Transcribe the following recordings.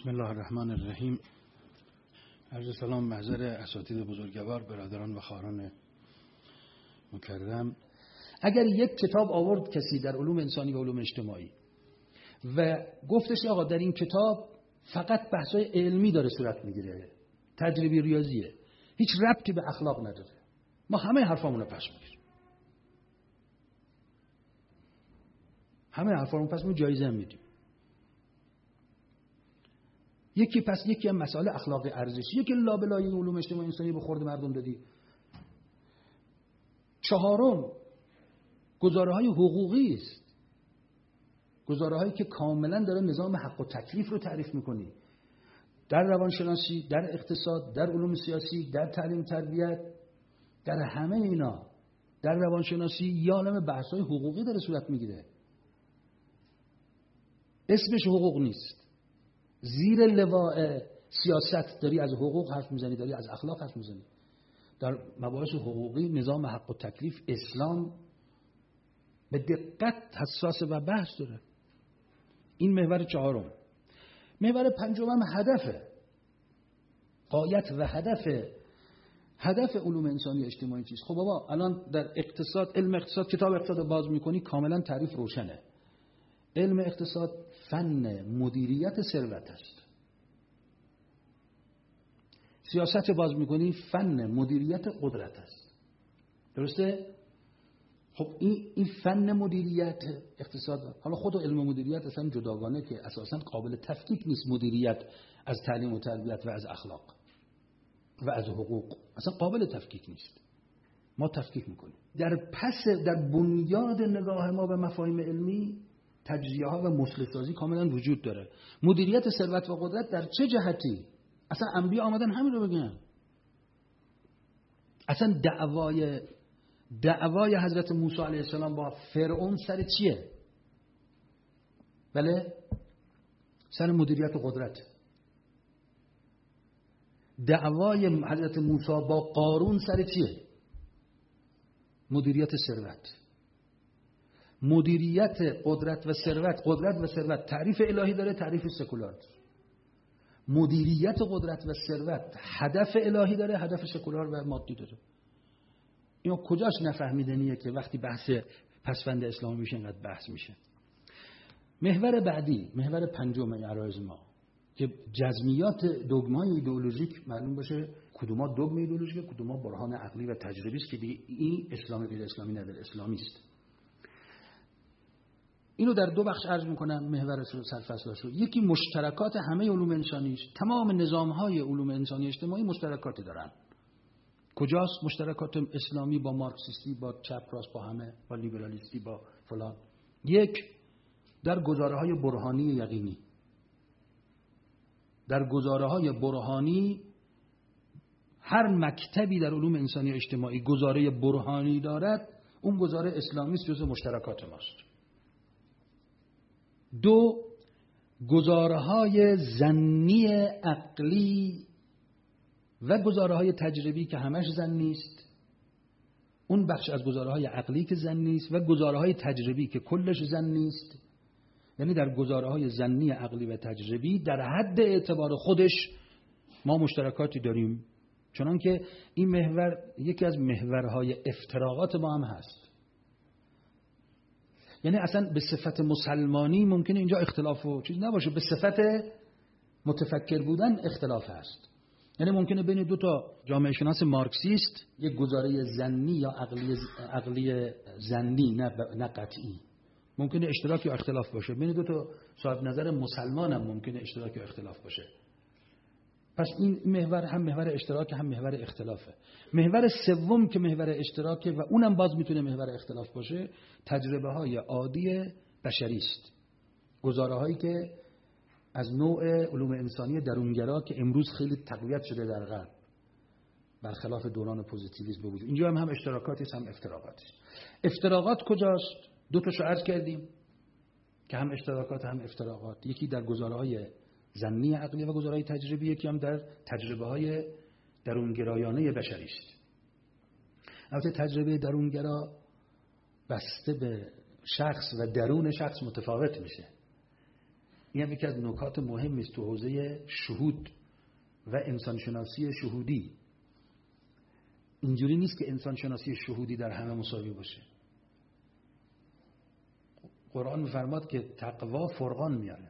بسم الله الرحمن الرحیم. عرض سلام محضر اساتید بزرگوار، برادران و خواهران مکرم. اگر یک کتاب آورد کسی در علوم انسانی و علوم اجتماعی و گفتش آقا در این کتاب فقط بحث‌های علمی داره صورت میگیره، تجربی ریاضیه، هیچ ربطی به اخلاق نداره، ما همه حرفامون رو پس میگیریم، همه حرفامون پس میگیریم، جایزه هم میدیم. یکی هم مسائل اخلاقی ارزشی، یکی لابلای علوم اجتماعی انسانی به خورد مردم دادی. چهارم گزاره‌های حقوقی است، گزاره‌هایی که کاملا داره نظام حق و تکلیف رو تعریف میکنی، در روانشناسی، در اقتصاد، در علوم سیاسی، در تعلیم تربیت، در همه اینا، در روانشناسی یا عالم بحث‌های حقوقی داره صورت میگیره. اسمش حقوق نیست، زیر لواء سیاست داری از حقوق حرف میزنی، داری از اخلاق حرف میزنی. در مباحث حقوقی نظام حق و تکلیف اسلام به دقت حساس و بحث داره. این محور چهارم. محور پنجم هدفه، غایت و هدف علوم انسانی اجتماعی چیست؟ خب بابا الان در اقتصاد، علم اقتصاد، کتاب اقتصاد باز میکنی کاملا تعریف روشنه. علم اقتصاد فن مدیریت ثروت است. سیاست باز میکنی فن مدیریت قدرت است. درسته؟ خب این فن مدیریت اقتصاد، حالا خود علم مدیریت اصلا جداگانه که اساسا قابل تفکیک نیست، مدیریت از تعلیم و تربیت و از اخلاق و از حقوق اصلا قابل تفکیک نیست. ما تفکیک میکنیم. در بنیاد نگاه ما به مفاهیم علمی تجزیه ها و مسلح سازی کاملا وجود داره. مدیریت ثروت و قدرت در چه جهتی؟ اصلا انبیا آمدن همین رو بگن. اصلا دعوای حضرت موسی علیه السلام با فرعون سر چیه؟ بله؟ سر مدیریت و قدرت. دعوای حضرت موسی با قارون سر چیه؟ مدیریت ثروت. مدیریت قدرت و ثروت تعریف الهی داره، تعریف سکولار. مدیریت قدرت و ثروت هدف الهی داره، هدف سکولار و مادی داره. اینو کجاش نفهمیدنیه که وقتی بحث پسوند اسلامی میشه اینقدر بحث میشه. محور بعدی، محور پنجم عرایض ما که جزمیات دگمای ایدئولوژیک معلوم باشه، کدوما دگم ایدئولوژیک، کدوما برهان عقلی و تجربی است که این اسلامی غیر اسلامی نداره، اسلامی است. اینو در دو بخش عرض میکنم محور سرفصلاشو. یکی مشترکات همه علوم انسانی است. تمام نظام‌های علوم انسانی اجتماعی مشترکات دارن. کجاست مشترکات اسلامی با مارکسیستی، با چپ راست، با همه، با لیبرالیستی، با فلان؟ یک، در گزاره‌های برهانی یقینی. در گزاره‌های برهانی هر مکتبی در علوم انسانی اجتماعی گزاره برهانی دارد، اون گزاره اسلامی است، جزو مشترکات ماست. دو، گزاره‌های ظنی عقلی و گزاره‌های تجربی که همش ظنی است. اون بخش از گزاره‌های عقلی که ظنی است و گزاره‌های تجربی که کلش ظنی است. یعنی در گزاره‌های ظنی عقلی و تجربی در حد اعتبار خودش ما مشترکاتی داریم، چنانکه این محور یکی از محورهای افتراقات ما هم هست. یعنی اصلا به صفت مسلمانی ممکنه اینجا اختلاف و چیز نباشه، به صفت متفکر بودن اختلاف هست. یعنی ممکنه بین دو تا جامعه شناس مارکسیست یک گزاره ظنی یا عقلی ظنی نه قطعی ممکنه اشتراک یا اختلاف باشه. بین دو تا صاحب نظر مسلمان هم ممکنه اشتراک یا اختلاف باشه. پس این محور هم محور اشتراک هم محور اختلافه. محور سوم که محور اشتراکه و اونم باز میتونه محور اختلاف باشه، تجربه های عادی بشری است. گزاره هایی که از نوع علوم انسانی درونگرا که امروز خیلی تقویت شده در غرب، برخلاف دوران پوزیتیویسم به وجود. اینجا هم اشتراکاتی هم افتراقاتی. افتراقات کجاست؟ دو تاشو عرض کردیم که هم اشتراکات هم افتراقات. یکی در گزاره های ظنی عقلی و گزارهای تجربی، یکی هم در تجربه های درونگرایانه بشری است. البته تجربه درونگرا بسته به شخص و درون شخص متفاوت میشه. این هم یکی از نکات مهمی است تو حوزه شهود و انسانشناسی شهودی. اینجوری نیست که انسانشناسی شهودی در همه مساوی باشه. قرآن می‌فرماد که تقوا فرقان میاره،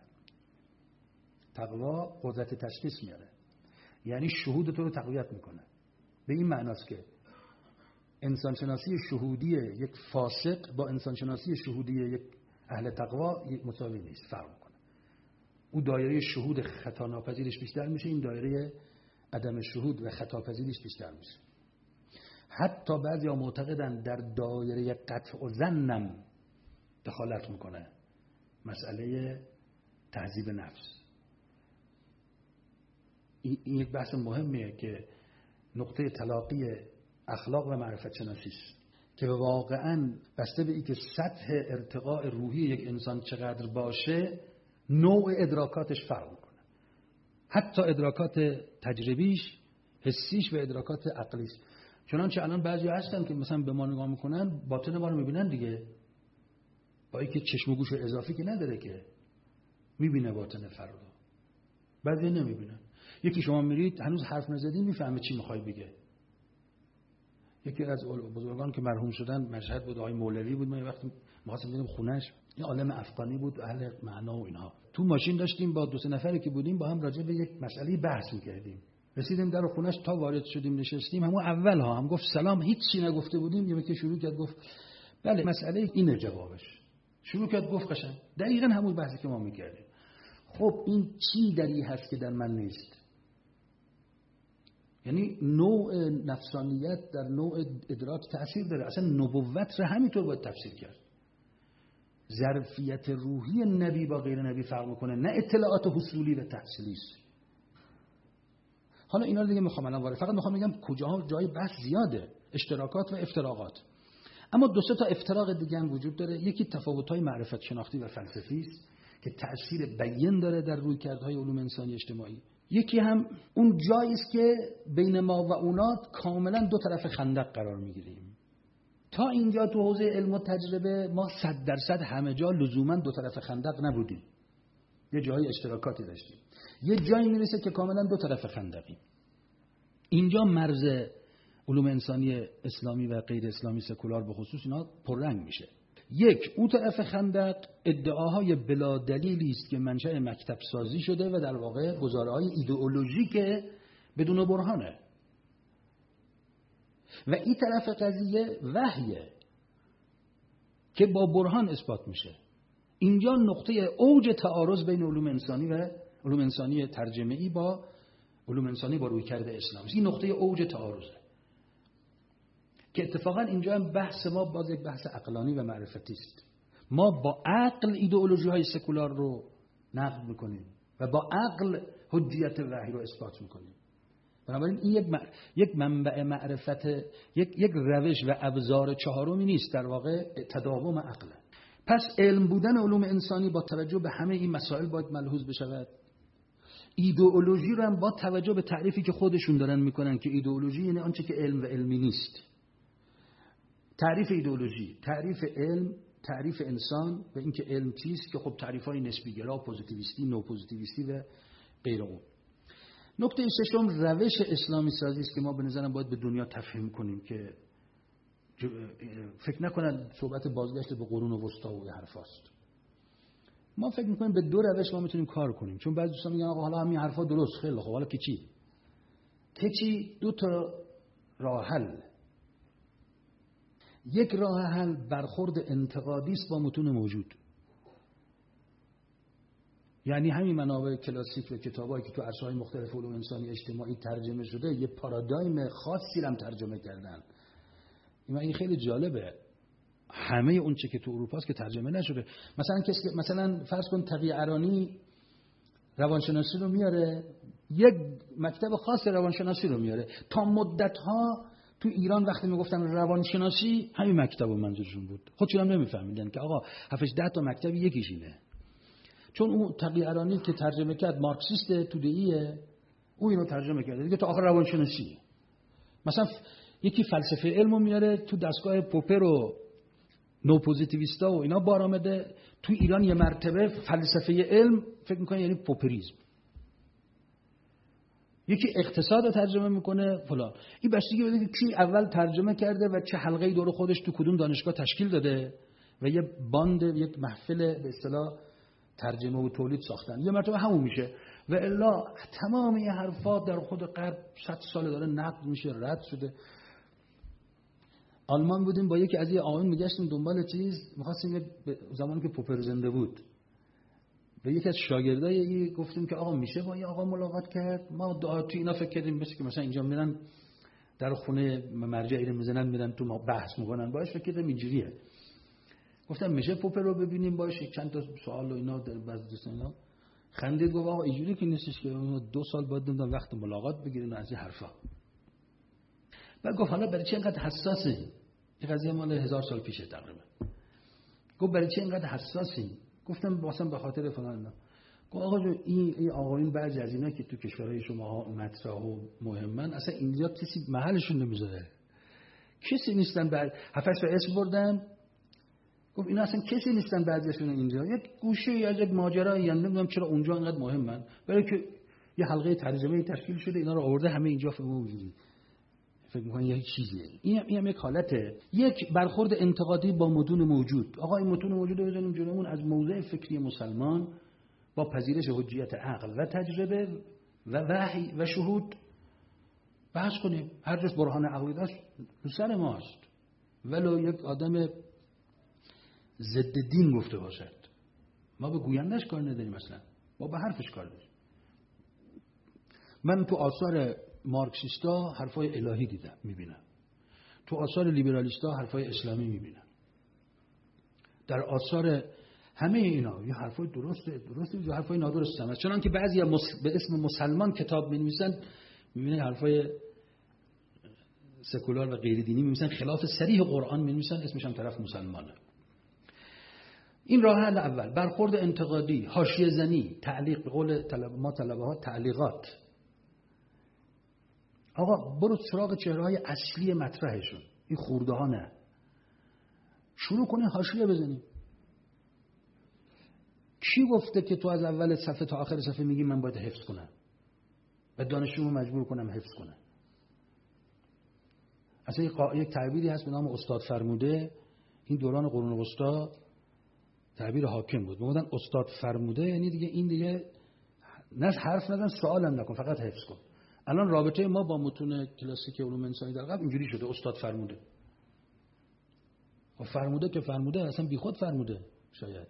تقوا قدرت تشخیص میاره، یعنی شهود تو رو تقویت میکنه. به این معناست که انسانشناسی شهودی یک فاسق با انسانشناسی شهودی یک اهل تقوا مساوی نیست، فرق میکنه. او دایره شهود خطا ناپذیرش بیشتر میشه، این دایره عدم شهود و خطا پذیریش بیشتر میشه. حتی بعضیا معتقدن در دایره قطع و ظنم دخالت میکنه، مسئله تهذیب نفس. این یک بحث مهمیه که نقطه تلاقی اخلاق و معرفت شناسی است که واقعاً بسته به اینکه سطح ارتقاء روحی یک انسان چقدر باشه نوع ادراکاتش فرق میکنه، حتی ادراکات تجربیش، حسیش و ادراکات عقلیش. چنانچه الان بعضی هستن که مثلا به ما نگاه میکنن باطن ما رو میبینن دیگه، با اینکه چشم و گوش اضافی که نداره که میبینه باطن فردا، بعضی نمیبینن. یکی شما میرید هنوز حرف نزدی میفهمه چی میخوای بگه. یکی از بزرگان که مرحوم شدن مشهد بود، آقای مولوی بود، ما یه وقت می‌خواستیم بریم خونه‌اش، یه عالم افغانی بود اهل معنا و اینها. تو ماشین داشتیم با 2-3 نفری که بودیم با هم راجع به یک مسئله بحث می‌کردیم. رسیدیم در خونه‌اش، تا وارد شدیم نشستیم، همون اول هم گفت سلام، هیچ چی نگفته بودیم، یکی شروع کرد گفت بله مسئله اینه جوابش. شروع کرد گفت قشنگ دقیقاً همون بحثی که ما می‌کردیم. خب این چی دری هست که در من نیست؟ یعنی نوع نفسانیت در نوع ادراک تأثیر داره. اصلا نبوت رو همینطور باید تفسیر کرد. ظرفیت روحی نبی با غیر نبی فرق میکنه، نه اطلاعات حصولی و تحصیلی است. حالا اینا رو دیگه میخوام الان وارد، فقط میخوام بگم کجاها جای بحث زیاده، اشتراکات و افتراقات. اما 2-3 تا افتراق دیگه هم وجود داره. یکی تفاوت‌های معرفت شناختی و فلسفی است که تأثیر بیان داره در رویکردهای علوم انسانی اجتماعی. یکی هم اون جایی است که بین ما و اونا کاملا دو طرف خندق قرار میگیریم. تا اینجا تو حوزه علم و تجربه ما 100% همه جا لزوما دو طرف خندق نبودیم، یه جایی اشتراکاتی داشتیم. یه جایی میرسه که کاملا دو طرف خندقیم. اینجا مرز علوم انسانی اسلامی و غیر اسلامی سکولار به خصوص اینا پررنگ میشه. یک، اون طرف خندق ادعاهای بلا دلیلی است که منشأ مکتب سازی شده و در واقع گزاره‌های ایدئولوژیک بدون برهانه. و این طرف قضیه وحیه که با برهان اثبات میشه. اینجا نقطه اوج تعارض بین علوم انسانی و علوم انسانی ترجمه‌ای با علوم انسانی با رویکرد اسلامی. این نقطه اوج تعارضه که اتفاقا اینجا هم بحث ما باز یک بحث عقلانی و معرفتی است. ما با عقل ایدئولوژی‌های سکولار رو نقد میکنیم و با عقل حجیت وحی رو اثبات میکنیم. بنابراین این یک منبع معرفت، یک روش و ابزار چهارمی نیست، در واقع تداوم عقله. پس علم بودن علوم انسانی با توجه به همه این مسائل باید ملحوظ بشود. ایدئولوژی رو هم با توجه به تعریفی که خودشون دارن میکنن که ایدئولوژی یعنی آنچه که علم و علمی نیست. تعریف ایدئولوژی، تعریف علم، تعریف انسان و اینکه علم چیست که خب تعریف‌های نسبی گرا، پوزیتیویستی، نو پوزیتیویستی و غیره. نکته ششم روش اسلامی سازی است که ما به نظرم باید به دنیا تفهیم کنیم که فکر نکنن صحبت بازگشت به قرون وسطا و حرفاست. ما فکر می‌کنیم به دو روش ما میتونیم کار کنیم، چون بعضی دوستان میگن آقا حالا همین حرفا درست، خیلی خب حالا که چی؟ دو تا راه حل. یک راه حل برخورد انتقادی است با متون موجود، یعنی همین منابع کلاسیک و کتابایی که تو عرصه‌های مختلف علوم انسانی اجتماعی ترجمه شده یه پارادایم خاصی رو هم ترجمه کردن. این خیلی جالبه. همه اون چه که تو اروپا است که ترجمه نشده. مثلا فرض کن تقی ارانی روانشناسی رو میاره، یک مکتب خاص روانشناسی رو میاره. تا مدت‌ها تو ایران وقتی میگفتن روانشناسی همین مکتب و منظورشون بود. خودشون هم نمیفهمیدن که آقا 7-10 تا مکتب یکیش اینه. چون اون تقی ارانی که ترجمه کرد مارکسیست توده‌ایه، او اینو ترجمه کرده دیگه تا آخر روانشناسی. مثلا یکی فلسفه علمو میاره تو دستگاه پوپر و نو پوزیتیویستا و اینا بار آمده. تو ایران یه مرتبه فلسفه علم فکر میکنه یعنی پوپریزم. یکی اقتصاد رو ترجمه میکنه فلان. این بستگی بده که کی اول ترجمه کرده و چه حلقه‌ای دور خودش تو کدوم دانشگاه تشکیل داده و یه باند، یک محفل به اصطلاح ترجمه و تولید ساختن. یه مرتبه همون میشه. و الا تمام این حرفات در خود غرب 100 سال داره نقد میشه، رد شده. آلمان بودیم با یکی از این آقایون میگشتیم دنبال چیز، می‌خواستیم زمانی که پوپر زنده بود به یکی از شاگردای گفتیم که آقا میشه با این آقا ملاقات کرد؟ ما تو اینا فکر کردیم مثل که مثلا اینجا میرن در خونه مرجعی رو میزنن میرن تو ما بحث میکنن باش، فکر کردم اینجوریه. گفتم میشه پوپر رو ببینیم باش، چند تا سوال و اینا در بعض دوستان اینا خندید گفت آقا اینجوری که نیستش که 2 سال بعد نمیدونم وقت ملاقات بگیرین از این حرفا. بعد گفت حالا برای چی اینقدر حساسی؟ این قضیه مال 1000 سال پیشه تقریبا. گفت برای چی اینقدر حساسی؟ گفتم واسه به خاطر فلان اینا. گفت آقا جو این آقایون بعضی از اینا که تو کشورهای شما مطرح و مهمن اصلا اینجا کسی محلشون نمیذاره. کسی نیستن. بعد 7 تا اسم بردم. گفت اینا اصلا کسی نیستن بعضیشون اینجا. یک گوشه از یک ماجرایی نمیدونم چرا اونجا اینقدر مهمن. برای که یه حلقه ترجمه تشکیل شده اینا رو آورده همه اینجا فکر می‌کنن یه چیزیه. این هم یک حالته. یک برخورد انتقادی با متون موجود. آقا این متون موجود رو بزنیم جلومون از موضع فکری مسلمان با پذیرش حجیت عقل و تجربه و وحی و شهود بحث کنیم. هر جس برهان عقلی داشت رو سر ماست. ولو یک آدم ضد دین گفته باشد. ما به گویندش کار نداریم اصلا. ما به حرفش کار داریم. من تو آثار مارکسیستا حرفای الهی دیدم میبینم. تو آثار لیبرالیستا حرفای اسلامی میبینم. در آثار همه اینا یه حرفای درسته یا حرفای نادرسته هست. چنانکه بعضیا به اسم مسلمان کتاب می‌نویسن می‌بینید حرفای سکولار و غیر دینی می‌نویسن، خلاف صریح قرآن می‌نویسن، اسمش هم طرف مسلمانه. این راه حل اول، برخورد انتقادی، حاشیه زنی، تعلیق، به قول طلبه ها تعلیقات. آقا برو سراغ چهره‌های اصلی مطرحشون، این خورده ها نه. شروع کنی حاشیه بزنی. کی گفته که تو از اول صفحه تا آخر صفحه میگی من باید حفظ کنم و دانشجومو مجبور کنم حفظ کنه؟ اصلا یک تعبیری هست به نام استاد فرموده. این دوران قرون وسطا تعبیر حاکم بود. میگفتن استاد فرموده یعنی دیگه این دیگه نه حرف نزن، سوالم نکن، فقط حفظ کن. الان رابطه ما با متون کلاسیک علوم انسانی در قبل اینجوری شده، استاد فرموده. و فرموده که فرموده اصلا بیخود فرموده. شاید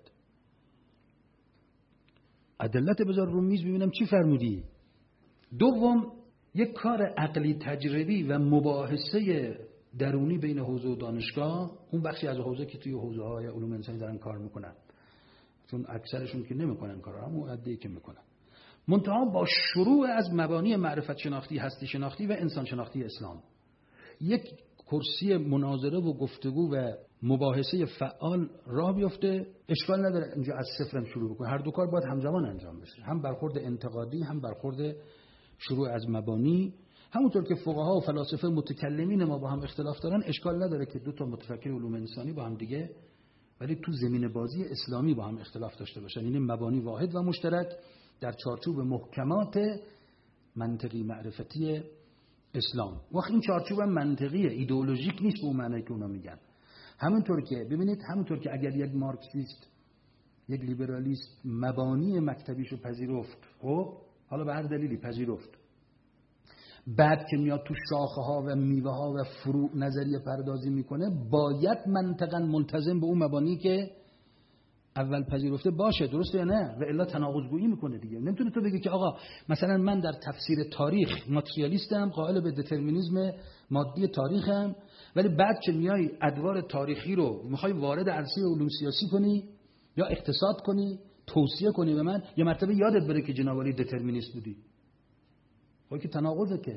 ادلت بذار رو میز ببینم چی فرمودی. دوم، یک کار عقلی تجربی و مباحثه درونی بین حوزه و دانشگاه، اون بخشی از حوزه که توی حوزه های علوم انسانی دارن کار میکنن، چون اکثرشون که نمیکنن کارا، همون عده‌ای که میکنن، منتها با شروع از مبانی معرفت شناختی، هستی شناختی و انسان شناختی اسلام. یک کرسی مناظره و گفتگو و مباحثه فعال راه بیفته. اشکال نداره اینجا از صفرم شروع بکنه. هر دو کار باید همزمان انجام بشه، هم برخورد انتقادی هم برخورد شروع از مبانی. همونطور که فقها و فلاسفه متکلمین ما با هم اختلاف دارن، اشکال نداره که دو تا متفکر علوم انسانی با هم دیگه ولی تو زمین بازی اسلامی با هم اختلاف داشته باشن. این مبانی واحد و مشترک در چارچوب محکمات منطقی معرفتی اسلام. وقت این چارچوب منطقی ایدئولوژیک نیست به اون معنی که اونا میگن. همونطور که ببینید، همونطور که اگر یک مارکسیست، یک لیبرالیست مبانی مکتبیشو پذیرفت، خب حالا به هر دلیلی پذیرفت، بعد که میاد تو شاخه ها و میوه ها و فروع نظریه پردازی میکنه، باید منطقاً ملتزم به اون مبانی که اول پذیرفته باشه. درسته یا نه؟ و الا تناقض گویی میکنه دیگه. نمیتونه تو بگی که آقا مثلا من در تفسیر تاریخ ماتریالیستم، قائل به دترمینیسم مادی تاریخم، ولی بعد که میای ادوار تاریخی رو میخوای وارد عرصه علوم سیاسی کنی یا اقتصاد کنی، توصیه کنی به من، یه مرتبه یادت بره که جناب علی دترمینیست بودی. خب که تناقضه که.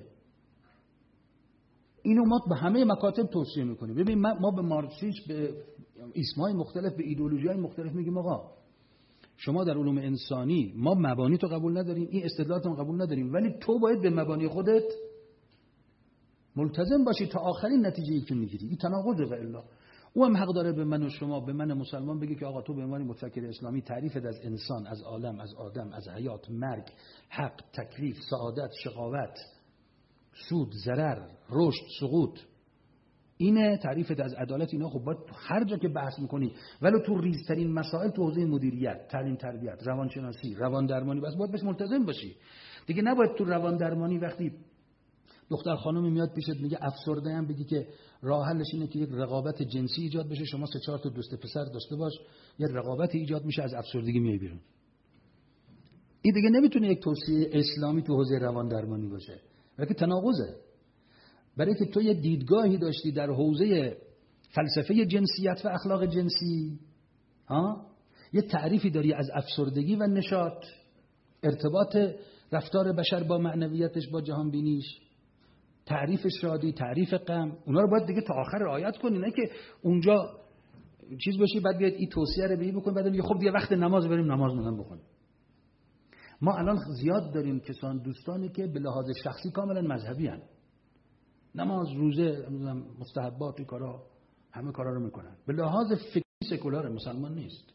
اینو ما به همه مکاتب توصیه میکنیم. ببین ما به مارکسیسم، به اسمای مختلف، به ایدئولوژی‌های مختلف میگیم آقا شما در علوم انسانی ما مبانی تو قبول نداریم، این استدلالات رو قبول نداریم، ولی تو باید به مبانی خودت ملتزم باشی تا آخرین نتیجه‌ای که میگیری. این تناقضه و الا. او هم حق داره به من و شما، به من مسلمان بگه که آقا تو به عنوان متفکر اسلامی تعریفت از انسان، از عالم، از آدم، از حیات، مرگ، حق، تکلیف، سعادت، شقاوت، سود، ضرر، رشد، سقوط، اینه تعریفت از عدالت. اینا خب باید هر جا که بحث میکنی، ولی تو ریزترین مسائل تو حوزه مدیریت، تعلیم، تربیت، روانشناسی، روان درمانی، بس باید بهش ملتزم باشی دیگه. نباید تو روان درمانی وقتی دختر خانمی میاد پیشت میگه افسرده ام، بگی که راه حلش اینه که یک رقابت جنسی ایجاد بشه، شما 3-4 تا دوست پسر داشته باش، یه رقابت ایجاد میشه، از افسردگی میای بیرون. این دیگه نمیتونه یک توصیه اسلامی تو حوزه روان درمانی باشه، بلکه تناقضه. برای که تو یه دیدگاهی داشتی در حوزه فلسفه جنسیت و اخلاق جنسی، یه تعریفی داری از افسردگی و نشاط، ارتباط رفتار بشر با معنویتش، با جهان بینیش، تعریف شادی، تعریف غم، اونا رو باید دیگه تا آخر رعایت کنی، نه که اونجا چیز باشی بعد بیاد این توصیه رو بکنی بعد میگه خب دیگه وقت نماز بریم نماز مونم بخونیم. ما الان زیاد داریم کسان دوستانی که به لحاظ شخصی کاملا مذهبی هستند، نماز، روزه، مستحبات، کارا، همه کارا رو میکنن، به لحاظ فکری سکولار مسلمان نیست.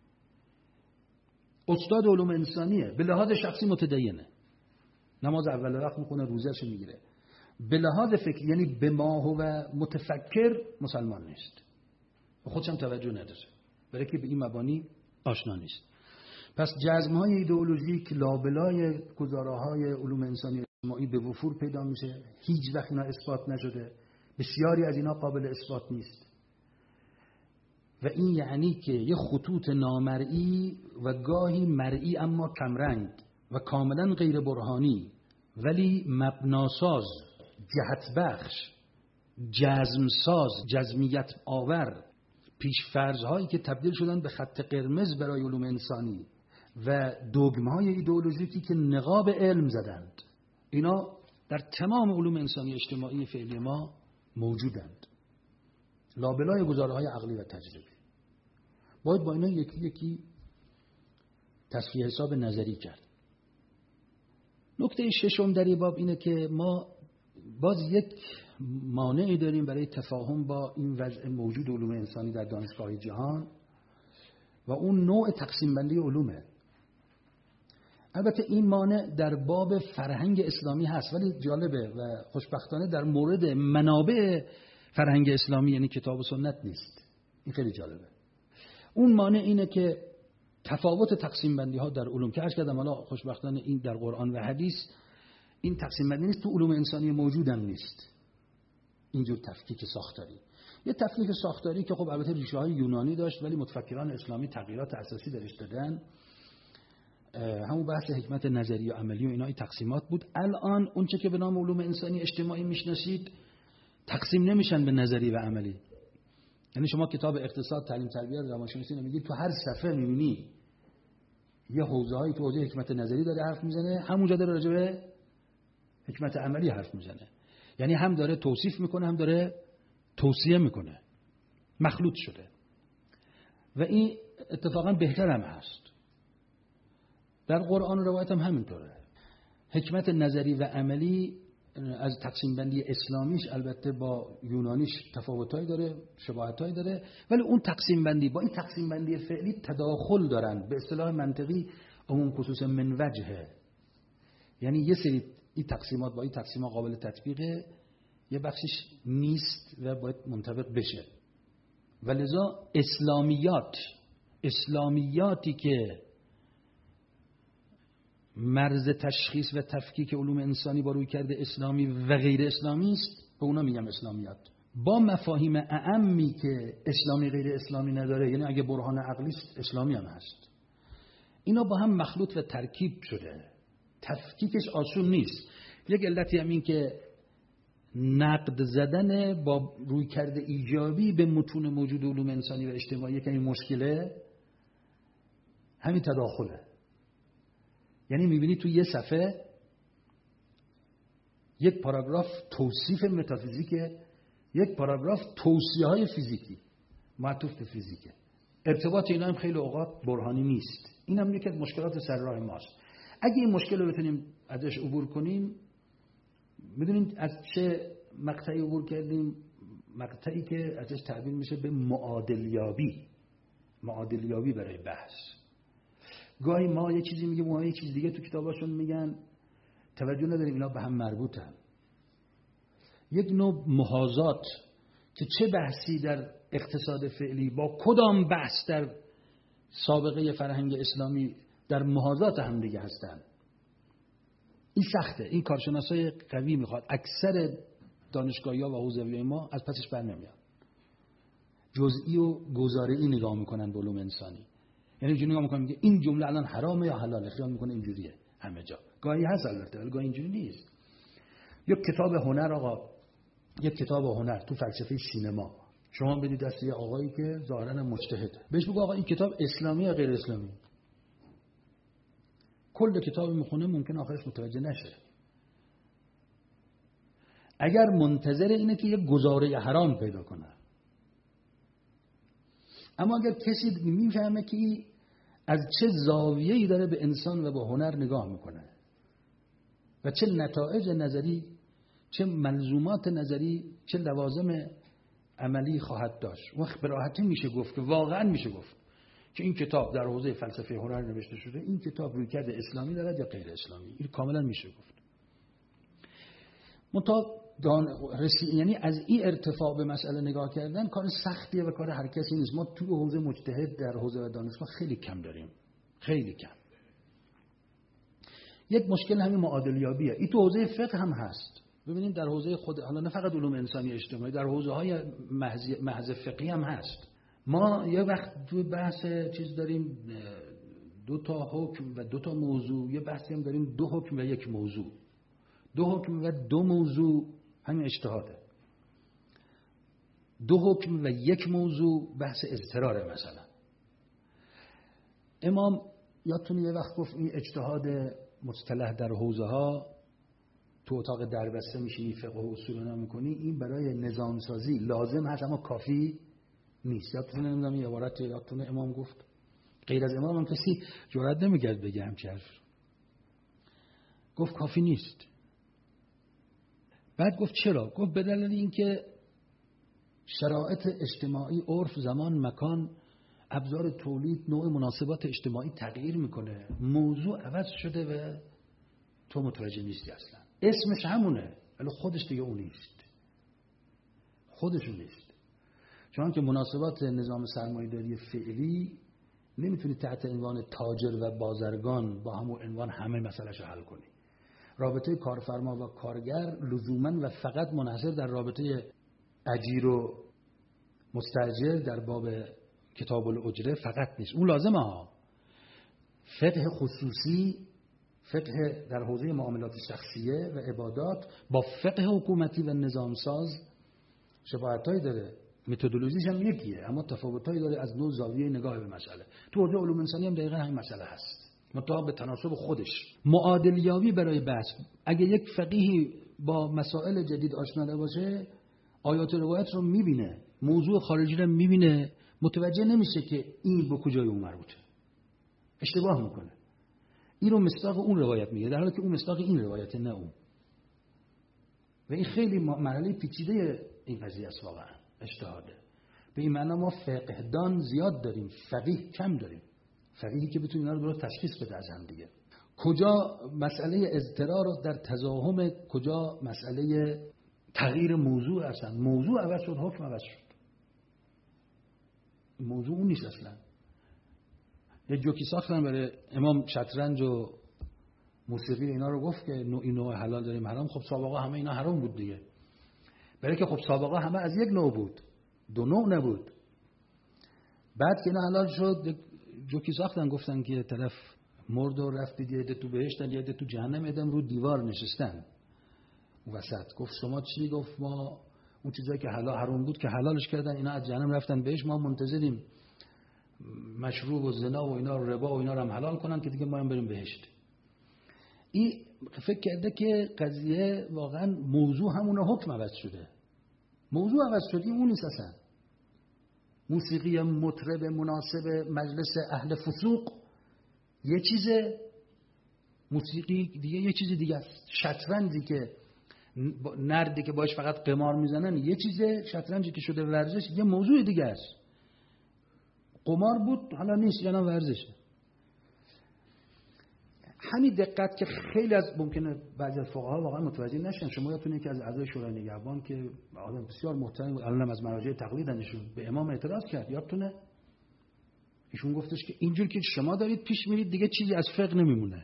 استاد علوم انسانیه، به لحاظ شخصی متدینه، نماز اول وقت میخونه، روزه‌اش میگیره، به لحاظ فکری یعنی به ما هو متفکر مسلمان نیست، به خودش هم توجه نداره، برای که به این مبانی آشنا نیست. پس جزم‌های ایدئولوژیک لابلای گزاره‌های علوم انسانی اجتماعی به وفور پیدا میشه، هیچ وقت اینا اثبات نشده، بسیاری از اینا قابل اثبات نیست و این یعنی که یه خطوط نامرئی و گاهی مرئی اما کمرنگ و کاملا غیر برهانی ولی مبناساز، جهت بخش، جزمساز، جزمیت آور پیش‌فرض‌هایی که تبدیل شدن به خط قرمز برای علوم انسانی و دوگم‌های ایدئولوژیکی که نقاب علم زدند، اینا در تمام علوم انسانی اجتماعی فعلی ما موجودند، لابلای گزاره‌های عقلی و تجربی. باید با اینا یکی یکی تصفیه حساب نظری کرد. نکته ششم در این باب اینه که ما باز یک مانعی داریم برای تفاهم با این وضع موجود علوم انسانی در دانشگاه جهان و اون نوع تقسیم بندی علومه. البته این مانع در باب فرهنگ اسلامی هست، ولی جالبه و خوشبختانه در مورد منابع فرهنگ اسلامی یعنی کتاب و سنت نیست. این خیلی جالبه. اون مانع اینه که تفاوت تقسیم بندی ها در علوم که عرض کردم حالا خوشبختانه این در قرآن و حدیث این تقسیم بندی نیست، تو علوم انسانی موجودم نیست اینجور تفکیک ساختاری. یه تفکیک ساختاری که خب البته ریشه های یونانی داشت ولی متفکران اسلامی تغییرات اساسی درش دادن، همون بحث حکمت نظری و عملی و اینای تقسیمات بود. الان اون چه که به نام علوم انسانی اجتماعی میشناسید تقسیم نمیشن به نظری و عملی. یعنی شما کتاب اقتصاد، تعلیم، تربیت، روانشناسی نمیگید، تو هر صفحه میبینی یه حوزه‌ای تو حوزه حکمت نظری داره حرف میزنه، همونجا داره راجع به حکمت عملی حرف میزنه. یعنی هم داره توصیف میکنه هم داره توصیه میکنه، مخلوط شده و این اتفاقا بهتر هم هست. در قرآن و روایت هم همینطوره. حکمت نظری و عملی از تقسیم بندی اسلامیش البته با یونانیش تفاوتایی داره، شباهتایی داره، ولی اون تقسیم بندی با این تقسیم بندی فعلی تداخل دارن، به اصطلاح منطقی عموم خصوص من وجهه. یعنی یه سری این تقسیمات با این تقسیمات قابل تطبیقه، یه بخشش نیست و باید منطبق بشه. ولذا اسلامیاتی که مرز تشخیص و تفکیک علوم انسانی با روی کرده اسلامی و غیر اسلامی است، به اونا میگم اسلامیات. با مفاهیم اعمی که اسلامی غیر اسلامی نداره، یعنی اگه برهان عقلی اسلامی هم هست، اینا با هم مخلوط و ترکیب شده، تفکیکش آسون نیست. یک علتی هم این که نقد زدن با روی کرده ایجابی به متون موجود علوم انسانی و اجتماعی که این مشکله، همین تداخله. یعنی میبینی تو یه صفحه یک پاراگراف توصیف متافیزیکه، یک پاراگراف توصیه های فیزیکی معطوف به فیزیکه. ارتباط اینا هم خیلی اوقات برهانی نیست. این هم یکی از مشکلات سر راه ماست. اگه این مشکل رو بتونیم ازش عبور کنیم، میدونید از چه مقطعی عبور کردیم؟ مقطعی که ازش تعبیر میشه به معادلیابی برای بحث. گاهی ما یه چیزی میگیم اونها یه چیز دیگه تو کتاباشون میگن، توجه نداریم اینا به هم مربوطن. یک نوع محاذات که چه بحثی در اقتصاد فعلی با کدام بحث در سابقه فرهنگ اسلامی در محاذات هم دیگه هستن، این سخته. این کارشناسای قوی میخواد. اکثر دانشگاهی‌ها و حوزویای ما از پسش بر نمیاد. جزئی و گزاره‌ای نگاه میکنن به علوم انسانی. یعنی اینجوری نگاه میکنن میگه این جمله الان حرامه یا حلاله، خیال میکنه اینجوریه همه جا. گاهی هست البته، ولی گاهی اینجوری نیست. یک کتاب هنر آقا، یک کتاب هنر تو فلسفه سینما شما بدید دست یه آقایی که ظاهراً مجتهده، بهش بگو آقا این کتاب اسلامی یا غیر اسلامی، کل کتاب میخونه ممکن آخرش متوجه نشه. اگر منتظر اینه که یک گزاره حرام پیدا کنه. اما اگر کسی میفهمه که از چه زاویه‌ای داره به انسان و به هنر نگاه میکنه و چه نتایج نظری، چه ملزومات نظری، چه لوازم عملی خواهد داشت، وقت به راحتی میشه گفت که واقعا میشه گفت که این کتاب در حوزه فلسفه هنر نوشته شده، این کتاب رویکرد اسلامی دارد یا غیر اسلامی. این کاملا میشه گفت. یعنی از این ارتفاع به مسئله نگاه کردن کار سختیه و کار هر کسی نیست. ما توی حوزه مجتهد در حوزه دانشگاه خیلی کم داریم، خیلی کم. یک مشکل همین معادلیابیه. این تو حوزه فقه هم هست. ببینیم در حوزه خود، حالا نه فقط علوم انسانی اجتماعی، در حوزه‌های محض فقهی هم هست. ما یه وقت تو بحث چیز داریم 2 تا حکم و 2 تا موضوع، یه بحثی هم داریم 2 حکم و 1 موضوع. 2 حکم و 2 موضوع همین اجتهاده. 2 حکم و 1 موضوع بحث اضطراره. مثلا امام یادتونه یه وقت گفت این اجتهاد مصطلح در حوزه ها تو اتاق دربسته میشینی فقه و اصول اینا میکنی، این برای نظام سازی لازم هست اما کافی نیست. یادتونه نمیدونم این عبارت یادتونه امام گفت؟ غیر از امام هم کسی جرئت نمیکرد بگه همچین حرف. گفت کافی نیست. بعد گفت چرا؟ گفت به دلیل اینکه شرایط اجتماعی، عرف، زمان، مکان، ابزار تولید، نوع مناسبات اجتماعی تغییر میکنه، موضوع عوض شده و تو متوجه نیستی اصلا. اسمش همونه ولی خودش دیگه اون نیست، خودشون نیست. چون که مناسبات نظام سرمایه‌داری فعلی نمیتونی تحت عنوان تاجر و بازرگان با همون عنوان همه مسئله‌شو حل کنی. رابطه کارفرما و کارگر لزوما و فقط منحصر در رابطه اجیر و مستاجر در باب کتاب الاجره فقط نیست. اون لازمه ها. فقه خصوصی، فقه در حوزه معاملات شخصیه و عبادات با فقه حکومتی و نظام ساز شباهتایی داره. متدولوژیش هم یکیه اما تفاوتایی داره از نوع زاویه نگاه به مسئله. تو حوزه علوم انسانی هم دقیقاً همین مسئله هست، مطابق به تناسب خودش. معادلیابی برای بحث. اگه یک فقیهی با مسائل جدید آشنا باشه، آیات و روایت رو میبینه، موضوع خارجی رو میبینه، متوجه نمیشه که این به کجای اون مربوطه، اشتباه میکنه. این رو مصداق اون روایت میگه در حالی که اون مصداق این روایت نه اون. و این خیلی مرحله پیچیده این قضیه است واقعا. اجتهاده. به این معنی ما فقهدان زیاد داریم، فقیه کم داریم. فقیهی که بتونه اینا رو درست تشخیص بده از هم دیگه. کجا مسئله اضطرار در تزاحم، کجا مسئله تغییر موضوع اصلا. موضوع عوض شد، حکم عوض شد. موضوع اون نیست اصلا. یه جوکی ساختن برای امام شطرنج و موسیقی اینا رو گفت که این نوع حلال داریم حرام. خب سابقا همه اینا حرام بود دیگه. برای که خب سابقا همه از یک نوع بود، 2 نوع نبود. بعد که اینا حلال شد جوکی ساختن، گفتن که طرف مرد و رفت یه عده تو بهشتن یه عده تو جهنم، ادم رو دیوار نشستن وسط. گفت شما چی؟ گفت ما اون چیزایی که حلال حرام بود که حلالش کردن، اینا از جهنم رفتن بهش، ما منتظریم مشروب و زنا و اینا ربا و اینا رو هم حلال کنن که دیگه ما هم بریم بهشت. این فکر کرده که قضیه واقعا موضوع همونه، حکم عوض شده. موضوع عوض شده، این اون نیست اصلا. موسیقی مطرب مناسب مجلس اهل فسوق یه چیزه، موسیقی دیگه یه چیز دیگه است. شطرنجی که نردی که باش فقط قمار میزنن یه چیزه، شطرنجی که شده ورزش یه موضوع دیگه است. قمار بود حالا نیست، یا نه ورزشه. همین دقت که خیلی از ممکنه بعضی از فقها واقعا متوجه نشن. شما یادتونه که از اعضای شورای نگهبان که آدم بسیار محترم بود، الان از مراجع تقلیدنشون، به امام اعتراض کرد. یادتونه ایشون گفتش که اینجور که شما دارید پیش میرید دیگه چیزی از فقه نمیمونه.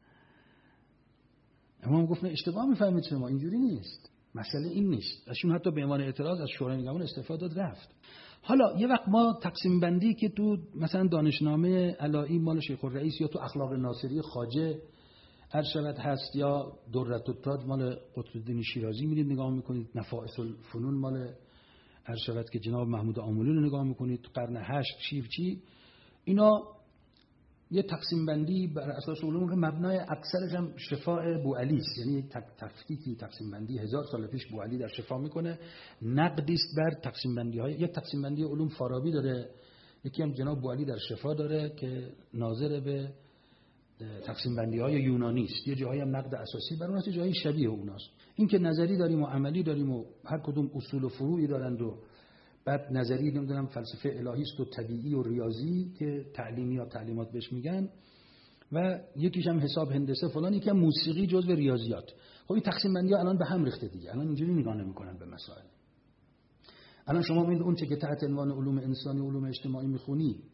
امام گفت نه اشتباه میفهمید شما، اینجوری نیست، مسئله این نیست. اشون حتی به عنوان اعتراض از شورای نگهبان استفاده داد رفت. حالا یه وقت ما تقسیم بندی که تو مثلا دانشنامه علائی مال شیخ الرئیس یا تو اخلاق ناصری خواجه ارشد هست یا درة التاج مال قطب الدین شیرازی میرید نگاه میکنید، نفائس الفنون مال ارشد که جناب محمود آملی رو نگاه میکنید، قرن 8 چی اینا یه تقسیم بندی بر اساس علوم که مبنای اکثرش هم شفاء بوعلی است. یعنی یک تفکیکی تقسیم بندی 1000 سال پیش بوعلی در شفا میکنه، نقدی است بر تقسیم بندی های. یک تقسیم بندی علوم فارابی داره، یکی هم جناب بوعلی در شفا داره که ناظر به تقسیم بندی های یونانی است. یه جایی هم نقد اساسی بر اوناست، جایی شبیه اوناست. این که نظری داریم و عملی داریم و هر کدوم اصول و فروعی دارند و بعد نظری نمیدونم فلسفه الهی است و طبیعی و ریاضی که تعلیمی یا تعلیمات بهش میگن، و یکیش هم حساب هندسه فلان، یکی هم موسیقی جزو ریاضیات. خب این تقسیم بندی ها الان به هم ریخته دیگه، الان اینجوری نگاه نمیکنن به مسائل. الان شما میبینید اون چه که تحت عنوان علوم انسانی و علوم اجتماعی میخونی،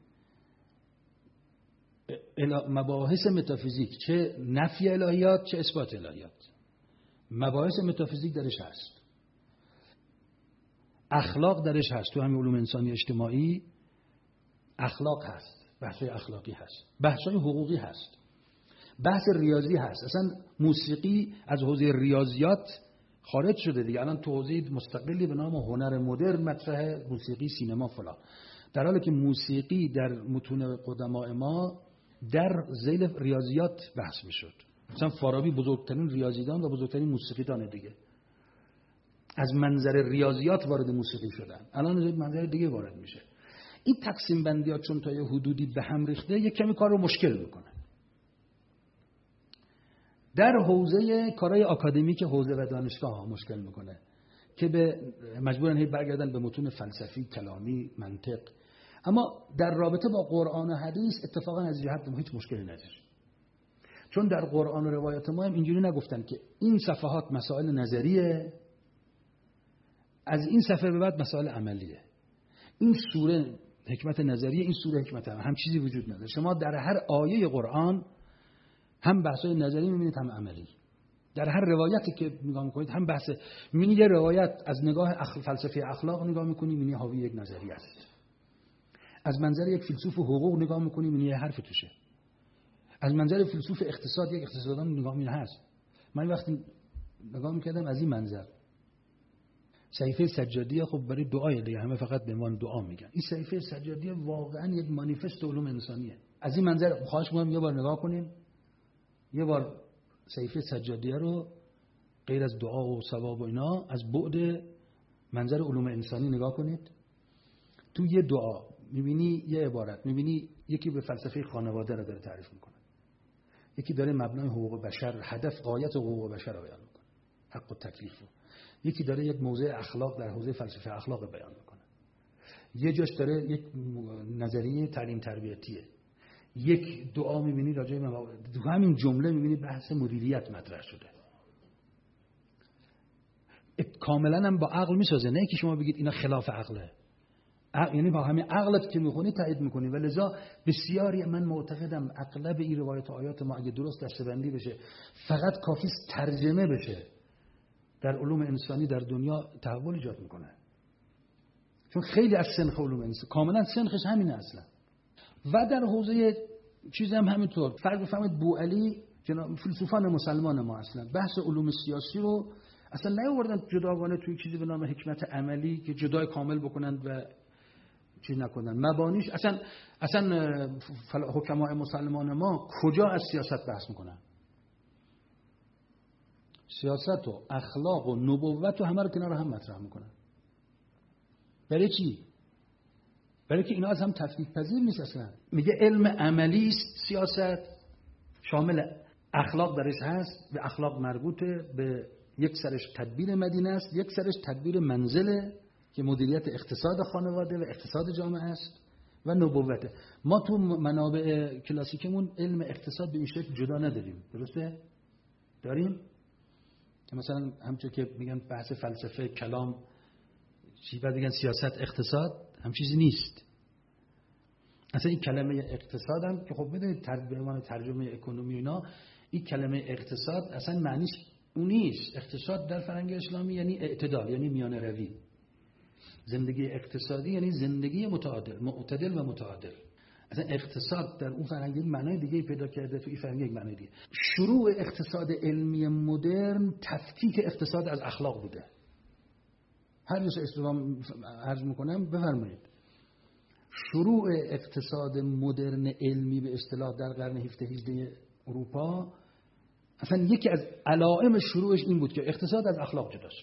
مباحث متافیزیک، چه نفی الهیات چه اثبات الهیات، مباحث متافیزیک درش هست، اخلاق درش هست. تو همین علوم انسانی اجتماعی اخلاق هست، بحث‌های اخلاقی هست، بحث‌های حقوقی هست، بحث ریاضی هست. اصلا موسیقی از حوزه ریاضیات خارج شده دیگه، الان تو حوزه مستقلی به نام هنر مدرن مطرح، موسیقی، سینما فلان، در حالی که موسیقی در متون قدماء ما در ذیل ریاضیات بحث میشد. مثلا فارابی بزرگترین ریاضیدان و بزرگترین موسیقیدان دیگه، از منظر ریاضیات وارد موسیقی شدن، الان از منظر دیگه وارد میشه. این تقسیم بندیات چون تا یه حدودی به هم ریخته یک کمی کار رو مشکل میکنه. در حوزه کارهای آکادمیک حوزه و دانشگاه ها مشکل میکنه که به مجبورن هی برگردن به متون فلسفی، کلامی، منطق. اما در رابطه با قرآن و حدیث اتفاقا از جهت هیچ مشکلی نداره، چون در قرآن و روایات ما هم اینجوری نگفتن که این صفحات مسائل نظریه، از این صفحه به بعد مسائل عملیه. این سوره حکمت نظریه، این سوره حکمت هم چیزی وجود نداره. شما در هر آیه قرآن هم بحث‌های نظری می‌بینید هم عملی. در هر روایتی که نگاه می‌کنید هم بحث، می‌بینید یه روایت از نگاه فلسفه اخلاق نگاه می‌کنید می‌بینید حاوی یک نظریه است. از منظر یک فیلسوف حقوق نگاه می‌کنید می‌بینید یه حرف توشه. از منظر فیلسوف اقتصاد یک اقتصاددان نگاه می‌بینید هست. من وقتی نگاه می‌کردم از این منظر، صحیفه سجادیه خب برای دعای دیگه، همه فقط به عنوان دعا میگن. این صحیفه سجادیه واقعا یک مانیفست علوم انسانیه. از این منظر خواهش می‌کنم یه بار نگاه کنیم، یه بار صحیفه سجادیه رو غیر از دعا و ثواب و اینا از بعد منظر علوم انسانی نگاه کنید. تو یه دعا می‌بینی یه عبارت، می‌بینی یکی به فلسفه خانواده رو داره تعریف می‌کنه، یکی داره مبنای حقوق بشر، هدف غایت حقوق بشر رو بیان می‌کنه، حق و تکلیف رو. یکی داره یک موضوع اخلاق در حوزه فلسفه اخلاق بیان میکنه، یه جاش داره یک نظریه تعلیم تربیتیه، یک دعا میبینی راجع به همین جمله میبینی بحث مدیریت مطرح شده. کاملا هم با عقل میسازه، نه که شما بگید اینا خلاف عقله، یعنی با همین عقلت که میخونی تایید میکنی. ولذا بسیاری من معتقدم اغلب این روایت و آیات ما اگه درست دسته‌بندی بشه، فقط کافی است ترجمه بشه، در علوم انسانی در دنیا تحول ایجاد میکنه. چون خیلی از سنخ علوم انسانی کاملا سنخش همینه اصلا. و در حوزه چیز هم همینطور. فرق بفهمید بوعلی جناب فیلسوفان مسلمان ما اصلا بحث علوم سیاسی رو اصلا نیاوردن جداگانه توی چیزی به نام حکمت عملی که جدای کامل بکنند و چیز نکنن. مبانیش اصلا حکمای مسلمان ما کجا از سیاست بحث میکنن؟ سیاست و اخلاق و نبوت و همه رو کنار هم مطرح میکنن. برای چی؟ برای که اینا از هم تفکیک پذیر نیست اصلا. میگه علم عملی است سیاست، شامل اخلاق درش هست، به اخلاق مربوطه، به یک سرش تدبیر مدینه است، یک سرش تدبیر منزله که مدیریت اقتصاد خانواده و اقتصاد جامعه است و نبوته. ما تو منابع کلاسیکمون علم اقتصاد به این شکل جدا نداریم، درسته؟ داریم؟ مثلا همچون که میگن بحث فلسفه کلام چی بعد میگن سیاست اقتصاد، هم چیزی نیست. اصلا این کلمه اقتصاد هم که خب بدونید ترجمه اکونومی اینا، این کلمه اقتصاد اصلا معنیش اون نیست. اقتصاد در فرهنگ اسلامی یعنی اعتدال، یعنی میانه روی. زندگی اقتصادی یعنی زندگی معتدل و متعادل. اصلا اقتصاد در اون فرهنگ یک معنای دیگه پیدا کرده، تو این فرهنگ یک معنای دیگه. شروع اقتصاد علمی مدرن تفکیک اقتصاد از اخلاق بوده. هر جور استفاده عرض میکنم بفرمایید. شروع اقتصاد مدرن علمی به اصطلاح در قرن 17-18 اروپا، اصلا یکی از علائم شروعش این بود که اقتصاد از اخلاق جداست.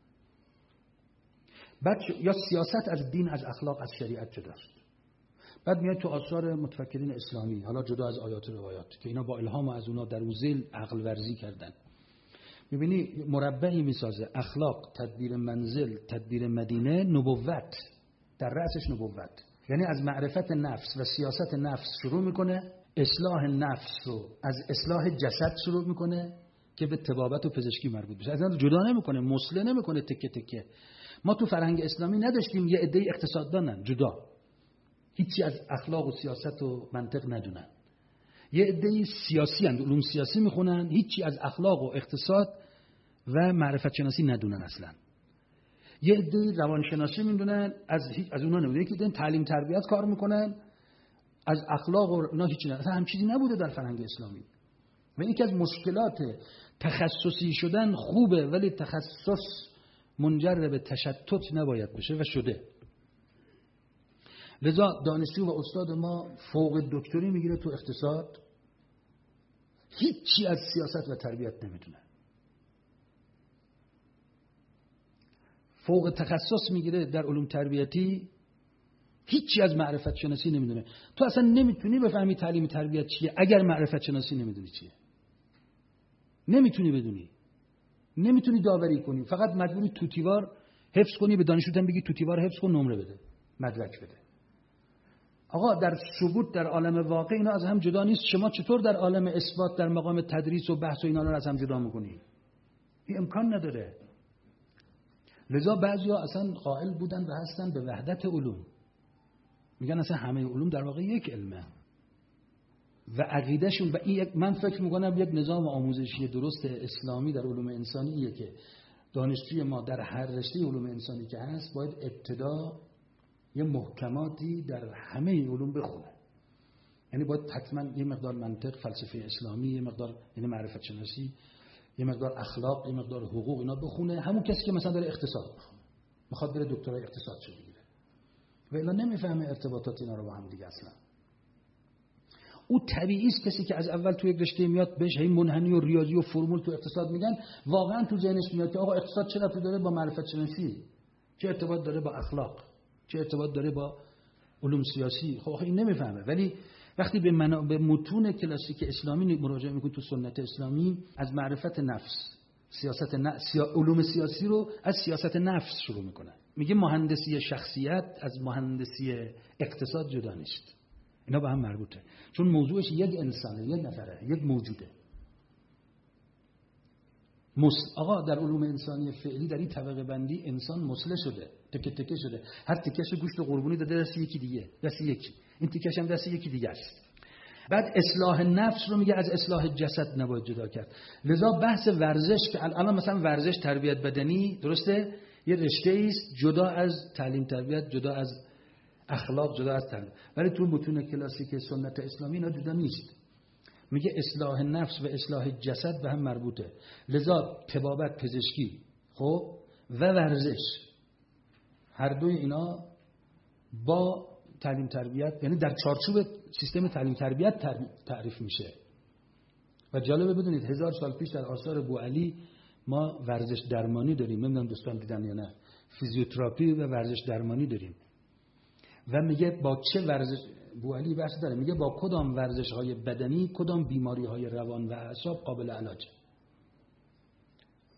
بعد یا سیاست از دین، از اخلاق، از شریعت جداست. بعد میاد تو آثار متفکرین اسلامی، حالا جدا از آیات و روایات که اینا با الهام از اونا در اوزیل عقل ورزی کردن. میبینی مربعی میسازه: اخلاق، تدبیر منزل، تدبیر مدینه، نبوت. در رأسش نبوت، یعنی از معرفت نفس و سیاست نفس شروع میکنه، اصلاح نفس رو از اصلاح جسد شروع میکنه که به طبابت و پزشکی مربوط بشه. از این جدا نمیکنه، مسله نمیکنه تکه تکه. ما تو فرهنگ اسلامی نداشتیم یه عده اقتصاددانن جدا، هیچی از اخلاق و سیاست و منطق ندونن. یه عده سیاسی اند، علوم سیاسی میخونن، هیچی از اخلاق و اقتصاد و معرفت شناسی ندونن اصلا. یه عده روانشناسی میدونن، از اونها نمیدونن. یکی دیگه تعلیم تربیت کار میکنن، از اخلاق و اینا هیچی ندونن. اصلا هم چیزی نبوده در فرهنگ اسلامی. و یکی از مشکلات تخصصی شدن خوبه، ولی تخصص منجر به تشتت نباید بشه و شده. لذا دانشجو و استاد ما فوق دکتری میگیره تو اقتصاد، هیچی از سیاست و تربیت نمیدونه. فوق تخصص میگیره در علوم تربیتی، هیچی از معرفت شناسی نمیدونه. تو اصلا نمیتونی بفهمی تعلیم تربیت چیه اگر معرفت شناسی نمیدونی چیه. نمیتونی بدونی، نمیتونی داوری کنی. فقط مجبوری توتیوار حفظ کنی، به دانشجوت هم بگی توتیوار حفظ کن، نمره بده، مدرک بده. آقا در ثبوت در عالم واقع اینا از هم جدا نیست. شما چطور در عالم اثبات در مقام تدریس و بحث و اینا رو از هم جدا میکنی؟ این امکان نداره. لذا بعضیا اصلا قائل بودن و هستن به وحدت علوم. میگن اصلا همه علوم در واقع یک علمه و عقیدهشون و این من فکر میکنم یک نظام آموزشی درست اسلامی در علوم انسانیه که دانشجوی ما در هر رشته علوم انسانی که هست باید ابتدا یه محکماتی در همه علوم بخونه. یعنی باید حتما یه مقدار منطق، فلسفه اسلامی، یه مقدار یعنی معرفت شناسی، یه مقدار اخلاق، یه مقدار حقوق اینا بخونه. همون کسی که مثلا داره اقتصاد بخونه، میخواد بره دکترای اقتصاد چه بگیره و الا نمیفهمه ارتباطات اینا رو با هم دیگه اصلا. او طبیعی است کسی که از اول تو یک رشته میاد بهش هی منحنی و ریاضی و فرمول تو اقتصاد میگن، واقعا تو ذهنش میاد که آقا اقتصاد چه ربطی داره با معرفت شناسی؟ چه ارتباط داره با اخلاق؟ چه ارتباط داره با علوم سیاسی؟ خب این نمیفهمه. ولی وقتی به متون کلاسیک اسلامی مراجعه میکنید تو سنت اسلامی، از معرفت نفس، سیاست علوم سیاسی رو از سیاست نفس شروع میکنن. میگه مهندسی شخصیت از مهندسی اقتصاد جدا نیست، اینا با هم مربوطه، چون موضوعش یک انسانه، یک نفره، یک موجوده. آقا در علوم انسانی فعلی در این طبقه بندی انسان مسله شده، تکه تکه شده. هر تکهش گوشت قربونی داده دست یکی دیگه، دست یکی، این تکهش هم دست یکی دیگه است. بعد اصلاح نفس رو میگه از اصلاح جسد نباید جدا کرد. لذا بحث ورزش که الان مثلا ورزش تربیت بدنی درسته یه رشته است جدا از تعلیم تربیت، جدا از اخلاق، جدا از تربیت، ولی تو متون کلاسیک سنت اسلامی اینا جدا نیست. میگه اصلاح نفس و اصلاح جسد به هم مربوطه. لذا طبابت، پزشکی خب و ورزش، هر دوی اینا با تعلیم تربیت، یعنی در چارچوب سیستم تعلیم تربیت تعریف میشه. و جالبه بدونید 1000 سال پیش در آثار بوعلی ما ورزش درمانی داریم. نمیدونم دوستان دیدن یا نه. فیزیوتراپی و ورزش درمانی داریم. و میگه با چه ورزش، بوعلی بحث داره، میگه با کدام ورزش‌های بدنی کدام بیماری‌های روان و اعصاب قابل علاجه.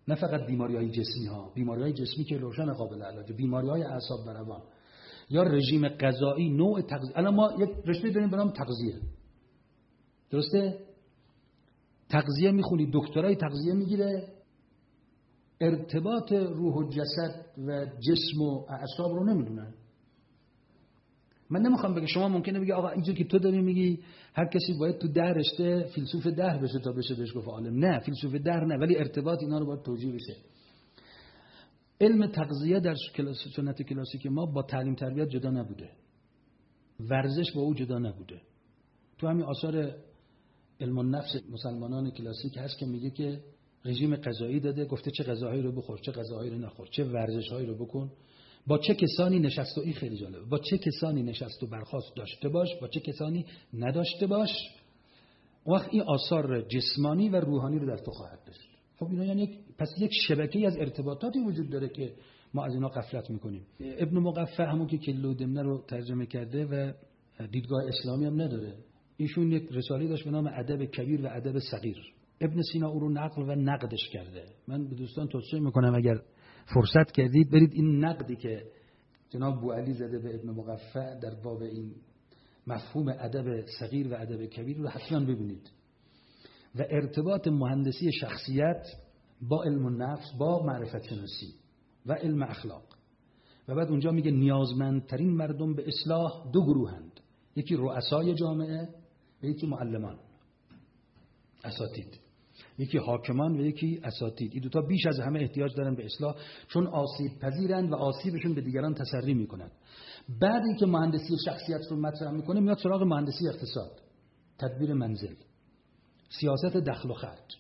نه فقط بیماری‌های جسمی ها، بیماری‌های جسمی که روشن قابل علاجه، بیماری‌های اعصاب و روان یا رژیم غذایی، نوع تغذیه. الان ما یک رشته داریم به نام تغذیه، درسته؟ تغذیه میخونی، دکترای تغذیه میگیره، ارتباط روح و جسد و جسم و اعصاب رو نمیدونن. من نمیخوام بگم، شما ممکنه بگی آقا اینجور که تو داری میگی هر کسی باید تو ده رشته فیلسوف ده بشه تا بشه بهش گفت عالم. نه، فیلسوف ده نه، ولی ارتباط اینا رو باید توجیه بشه. علم تغذیه در سنت کلاسیک ما با تعلیم تربیت جدا نبوده، ورزش با او جدا نبوده. تو همین آثار علم النفس مسلمانان کلاسیک هست که میگه که رژیم غذایی داده، گفته چه غذاهایی رو بخور، چه غذاهایی رو نخور، چه ورزش‌هایی رو بکن، با چه کسانی نشست و این خیلی جالبه، با چه کسانی نشست و برخاست داشته باش، با چه کسانی نداشته باش. وقت این آثار جسمانی و روحانی رو در تو خواهد داشت. خب اینا یعنی پس یک شبکه‌ای از ارتباطاتی وجود داره که ما از اینا غفلت میکنیم. ابن مقفع همون که کلو دمنه رو ترجمه کرده و دیدگاه اسلامی هم نداره، ایشون یک رساله داشت به نام ادب کبیر و ادب صغیر. ابن سینا او رو نقل و نقدش کرده. من به دوستان توصیه میکنم اگر فرصت کردید برید این نقدی که جناب بوعلی زده به ابن مقفع در باب این مفهوم ادب صغیر و ادب کبیر رو حتما ببینید. و ارتباط مهندسی شخصیت با علم النفس، با معرفت شناسی و علم اخلاق. و بعد اونجا میگه نیازمندترین مردم به اصلاح دو گروهند، یکی رؤسای جامعه و یکی معلمان اساتید، یکی حاکمان و یکی اساتید. این دوتا بیش از همه احتیاج دارن به اصلاح، چون آسیب پذیرند و آسیبشون به دیگران تسری میکنند. بعد اینکه مهندسی شخصیت رو مطرح میکنه میاد سراغ مهندسی اقتصاد، تدبیر منزل، سیاست دخل و خرج.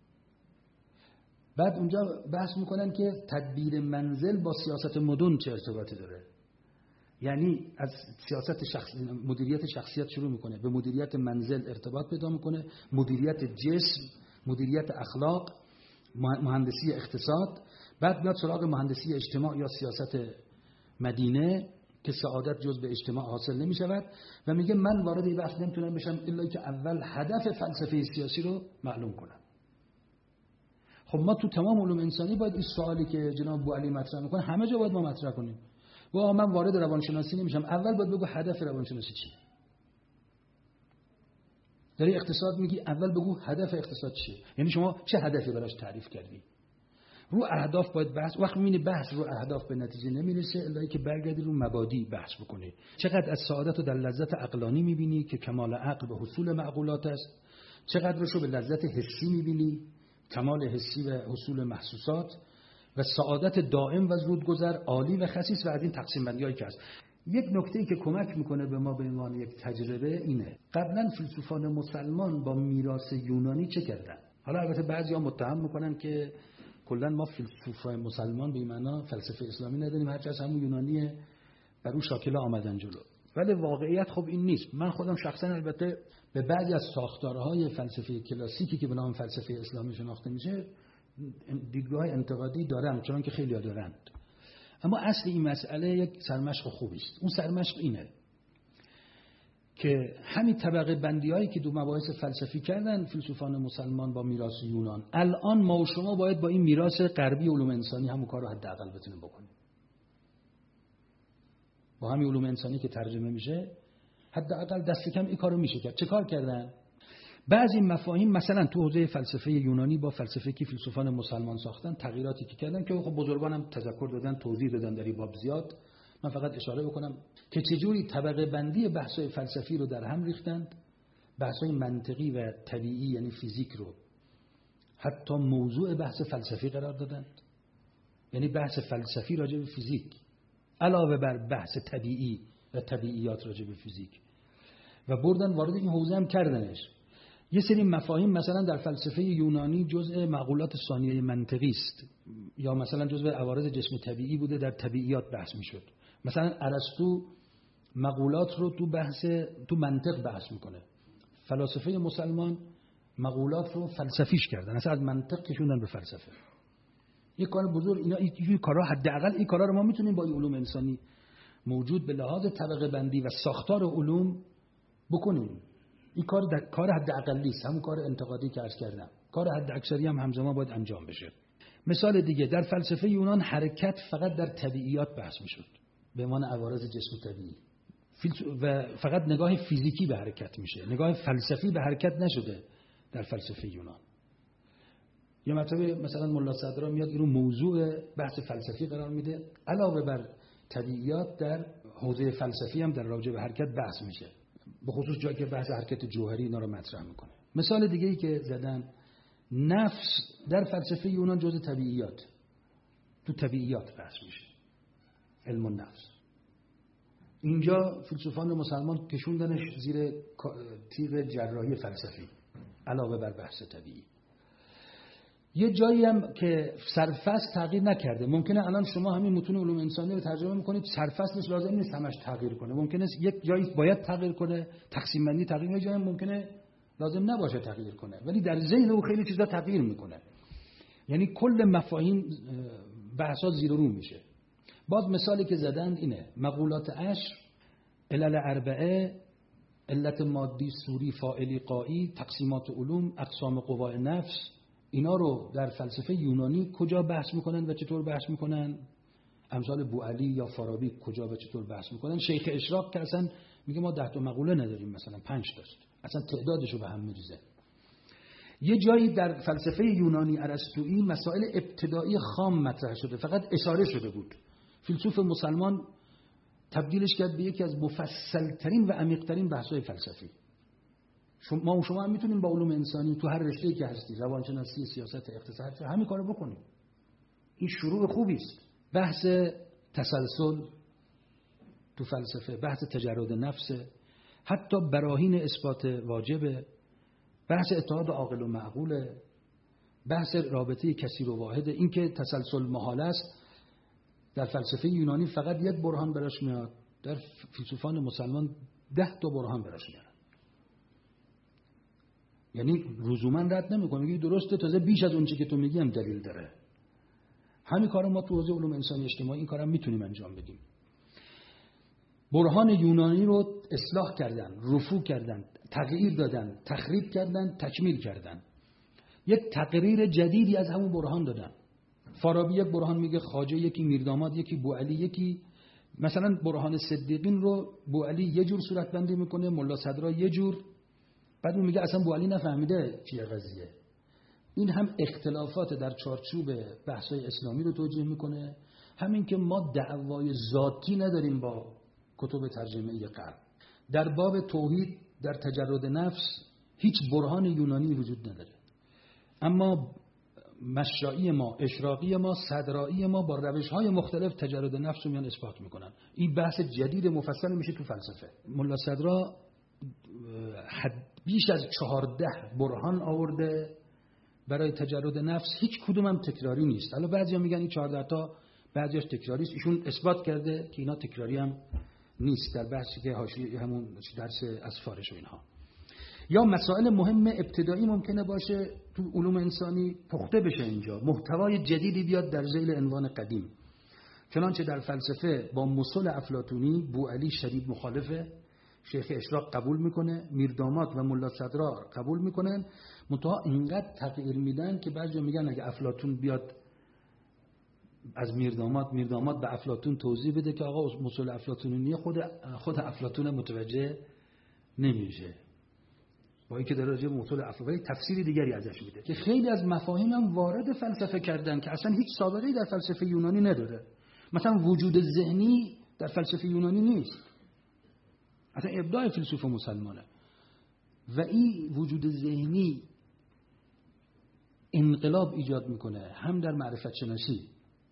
بعد اونجا بحث میکنن که تدبیر منزل با سیاست مدن چه ارتباطی داره. یعنی از سیاست مدیریت شخصیت شروع میکنه، به مدیریت منزل ارتباط پیدا میکنه، مدیریت جسم، مدیریت اخلاق، مهندسی اقتصاد. بعد میاد سراغ مهندسی اجتماع یا سیاست مدینه که سعادت جز به اجتماع حاصل نمی شود و میگه من وارد این بحث نمیتونم بشم الا که اول هدف فلسفه سیاسی رو معلوم کنم. خب ما تو تمام علوم انسانی باید این سوالی که جناب بوعلی مطرح میکنه همه جا باید ما مطرح کنیم. و من وارد روانشناسی نمیشم، اول باید بگو هدف روانشناسی چیه. در اقتصاد میگی اول بگو هدف اقتصاد چیه، یعنی شما چه هدفی براش تعریف کردی. رو اهداف باید بحث، وقت میبینی بحث رو اهداف به نتیجه نمیرسه الا که برگردی رو مبادی بحث بکنی. چقدر از سعادت رو در لذت عقلانی میبینی که کمال عقل به حصول معقولات است، چقدرش رو به لذت حسی میبینی، کمال حسی و حصول محسوسات، و سعادت دائم و زودگذر، عالی و خسیس، و از این تقسیم بندی‌هایی که هست. یک نکته‌ای که کمک میکنه به ما به عنوان یک تجربه اینه، قبلا فیلسوفان مسلمان با میراث یونانی چه کردن؟ حالا البته بعضیا متهم میکنن که کلا ما فیلسوفای مسلمان به این معنا فلسفه اسلامی نداریم، هرچه از همون یونانیه بر او شاکله آمدن جلو. ولی واقعیت خب این نیست. من خودم شخصا البته به بعضی از ساختارهای فلسفه کلاسیکی که به نام فلسفه اسلامی شناخته میشه دیدگاه انتقادی دارم، چون که خیلی‌ها دارند. اما اصل این مسئله یک سرمشق خوبی است. اون سرمشق اینه که همین طبقه بندی‌هایی که دو مباحث فلسفی کردن فیلسوفان مسلمان با میراث یونان، الان ما و شما باید با این میراث غربی علوم انسانی همون کار رو حداقل بتونیم بکنیم. با همین علوم انسانی که ترجمه میشه حداقل دست کم این کارو میشه کرد. چه کار کردن؟ بعضی مفاهیم مثلا تو حوزه فلسفه یونانی با فلسفه که فیلسوفان مسلمان ساختن تغییراتی که کردن که خب بزرگانم تذکر دادن، توضیح دادن در این باب زیاد. من فقط اشاره بکنم که چجوری طبقه بندی بحث‌های فلسفی رو در هم ریختند، بحث‌های منطقی و طبیعی یعنی فیزیک رو حتی موضوع بحث فلسفی قرار دادند. یعنی بحث فلسفی راجع به فیزیک علاوه بر بحث طبیعی و طبیعیات راجع به فیزیک، و بردن وارد این حوزه هم کردنش. یه سری مفاهیم مثلا در فلسفه یونانی جزء معقولات ثانیه منطقی است، یا مثلا جزء عوارض جسم طبیعی بوده، در طبیعیات بحث میشد. مثلا ارسطو مقولات رو تو منطق بحث میکنه. فلاسفه مسلمان مقولات رو فلسفیش کردن، اصلا از منطق کشوندن به فلسفه. یک کار بزرگ. اینا این کارا حداقل این کارا رو ما میتونیم با علوم انسانی موجود به لحاظ طبقه بندی و ساختار علوم بکنیم. این کار حداقلی است، همون کار انتقادی که عرض کردم. کار حد اکثری هم همزمان باید انجام بشه. مثال دیگه، در فلسفه یونان حرکت فقط در طبیعیات بحث میشد به عنوان عوارض جسم طبیعی و فقط نگاه فیزیکی به حرکت میشه، نگاه فلسفی به حرکت نشده در فلسفه یونان. یه مرتبه مثلا ملا صدرا میاد اینو موضوع بحث فلسفی قرار میده، علاوه بر طبیعیات در حوزه فلسفی هم در راجع به حرکت بحث میشه، به خصوص جایی که بحث حرکت جوهری اینا رو مطرح میکنه. مثال دیگه ای که زدن، نفس در فلسفه یونان جزء طبیعیات، تو طبیعیات بحث میشه، علم النفس. اینجا فیلسوفان مسلمان کشوندنش زیر تیغ جراحی فلسفی علاوه بر بحث طبیعی. یه جایی هم که سرفصل تغییر نکرده، ممکنه الان شما همین متون علوم انسانی رو ترجمه میکنید، سرفصلش لازم نیست همش تغییر کنه، ممکنه یک جایی باید تغییر کنه، تقسیم بندی تغییر کنه، جایی ممکنه لازم نباشه تغییر کنه، ولی در ذهن او خیلی چیزا تغییر میکنه، یعنی کل مفاهیم بحثا زیر و رو میشه. باز مثالی که زدند اینه، مقولات عشر، علل اربعه، علت مادی سوری فاعلی قایی، تقسیمات علوم، اقسام قوای نفس، اینا رو در فلسفه یونانی کجا بحث میکنن و چطور بحث میکنن؟ امثال بوعلی یا فارابی کجا و چطور بحث میکنن؟ شیخ اشراق که اصلا میگه ما 10 تا مقوله نداریم، مثلا 5 تاست، اصلا تعدادشو به هم میریزه. یه جایی در فلسفه یونانی ارسطویی مسائل ابتدایی خام مطرح شده، فقط اشاره شده بود، فیلسوف مسلمان تبدیلش کرد به یکی از مفصل‌ترین و عمیق‌ترین بحث‌های فلسفی. شما هم میتونیم با علوم انسانی تو هر رشته‌ای که هستی، روانشناسی، سیاست، اقتصاد، همین کارو بکنیم. این شروع خوبی است. بحث تسلسل تو فلسفه، بحث تجرد نفس، حتی براهین اثبات واجبه، بحث اتحاد عاقل و معقوله، بحث رابطه کثیر و واحده. این که تسلسل محال است در فلسفه یونانی فقط یک برهان براش میاد، در فیلسوفان مسلمان 10 تا برهان براش میاد. یعنی لزوما رد نمی‌کنه، میگه درسته، تازه بیش از اون چیزی که تو میگی هم دلیل داره. همین کارو ما تو حوزه علوم انسانی اجتماعی این کارو میتونیم انجام بدیم. برهان یونانی رو اصلاح کردن، رفوع کردن، تغییر دادن، تخریب کردن، تکمیل کردن. یک تقریر جدیدی از همون برهان دادن. فارابی یک برهان میگه، خواجه یکی، میرداماد یکی، بوعلی یکی. مثلا برهان صدیقین رو بوعلی یه جور صورت بندی میکنه، ملا صدرا یه جور، بعد اون میگه اصلا بوعلی نفهمیده چیه قضیه. این هم اختلافات در چارچوب بحث‌های اسلامی رو توجیه میکنه. همین که ما دعوای ذاتی نداریم با کتب ترجمه‌ای غرب. در باب توحید، در تجرد نفس هیچ برهان یونانی وجود نداره، اما مشرعی ما، اشراقی ما، صدرایی ما با روش‌های مختلف تجرد نفس رو میان اثبات میکنن. این بحث جدید مفصل میشه تو فلسفه. ملا صدرا بیش از 14 برهان آورده برای تجرد نفس، هیچ کدوم هم تکراری نیست. حالا بعضیا میگن این 14 تا بعضیش تکراری است، ایشون اثبات کرده که اینا تکراری هم نیست در بحثی که حاشیه همون درس اسفارش و اینها. یا مسائل مهم ابتدایی ممکنه باشه تو علوم انسانی پخته بشه، اینجا محتوای جدیدی بیاد در ذیل عنوان قدیم. چنانچه در فلسفه با مصول افلاطونی بوعلی شدید مخالفه، شیخ اشراق قبول میکنه، میرداماد و ملا صدرا قبول میکنن، منتها اینقدر تغییر میدن که بعضی میگن اگه افلاطون بیاد از میرداماد به افلاطون توضیح بده که آقا مصول افلاطونی خود افلاطون متوجه نمیشه، با اینکه در راجع به مصول افلاطونی تفسیری دیگری ازش میده که خیلی از مفاهیم هم وارد فلسفه کردن که اصلا هیچ سابقه‌ای در فلسفه یونانی نداره. مثلا وجود ذهنی در فلسفه یونانی نیست، اصلا ابداع فیلسوف مسلمانه، و این وجود ذهنی انقلاب ایجاد میکنه هم در معرفت شناسی،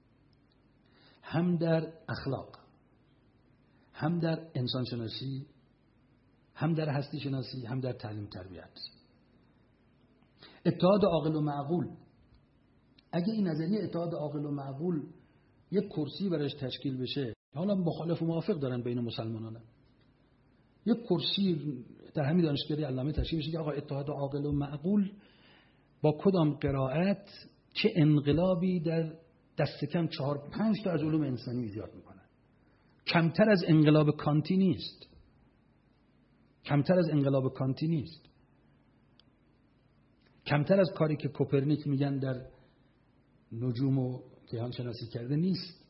هم در اخلاق، هم در انسان شناسی، هم در هستی شناسی، هم در تعلیم تربیت. اتحاد عاقل و معقول، اگه این نظریه اتحاد عاقل و معقول یک کرسی برایش تشکیل بشه، حالا مخالف و موافق دارن بین مسلمانان، یک کرسی در همین دانشکده علامه تشکیل بشه که آقا اتحاد عاقل و معقول با کدام قرائت چه انقلابی در دست کم 4-5 تا از علوم انسانی ایجاد میکنه. کمتر از انقلاب کانتی نیست، کمتر از انقلاب کانتی نیست، کمتر از کاری که کوپرنیک میگن در نجوم و کیهان شناسی کرده نیست.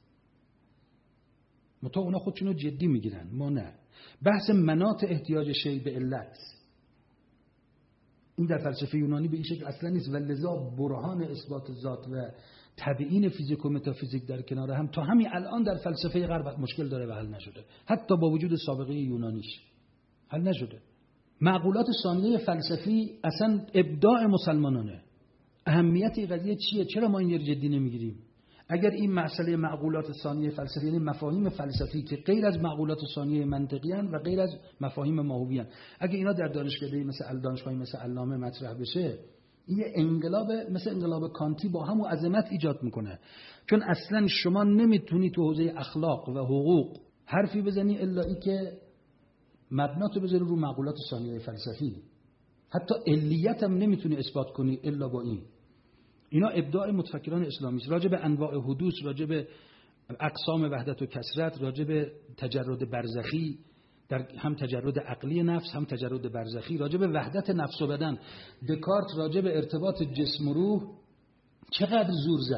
متا اونا خودشونو جدی میگیرن، ما نه. بحث مناط احتیاج شیء به علت، این در فلسفه یونانی به این شکل اصلا نیست و لذا برهان اثبات ذات و تبیین فیزیک و متافیزیک در کنار هم تا همین الان در فلسفه غرب مشکل داره و حل نشده، حتی با وجود سابقه یونانیش حل نشده. معقولات ثانیه فلسفی اصلا ابداع مسلمانانه. اهمیت این قضیه چیه؟ چرا ما این رو جدی نمیگیریم؟ اگر این مسئله معقولات ثانیه فلسفی، یعنی مفاهیم فلسفی که غیر از معقولات ثانیه منطقی ان و غیر از مفاهیم ماهوی ان، اگر اینا در دانشکده مثل دانشگاهی مثل علامه مطرح بشه، این انقلاب مثل انقلاب کانتی با همون عظمت ایجاد میکنه. چون اصلا شما نمیتونی تو حوزه اخلاق و حقوق حرفی بزنی الا ای که مبناتو بذاری رو معقولات ثانیه فلسفی. حتی علیت هم نمیتونی اثبات کنی الا با این. اینا ابداع متفکران اسلامی است، راجع به انواع حدوث، راجع به اقسام وحدت و کثرت، راجع به تجرد برزخی، در هم تجرد عقلی نفس هم تجرد برزخی، راجع به وحدت نفس و بدن. دکارت راجع به ارتباط جسم و روح چقدر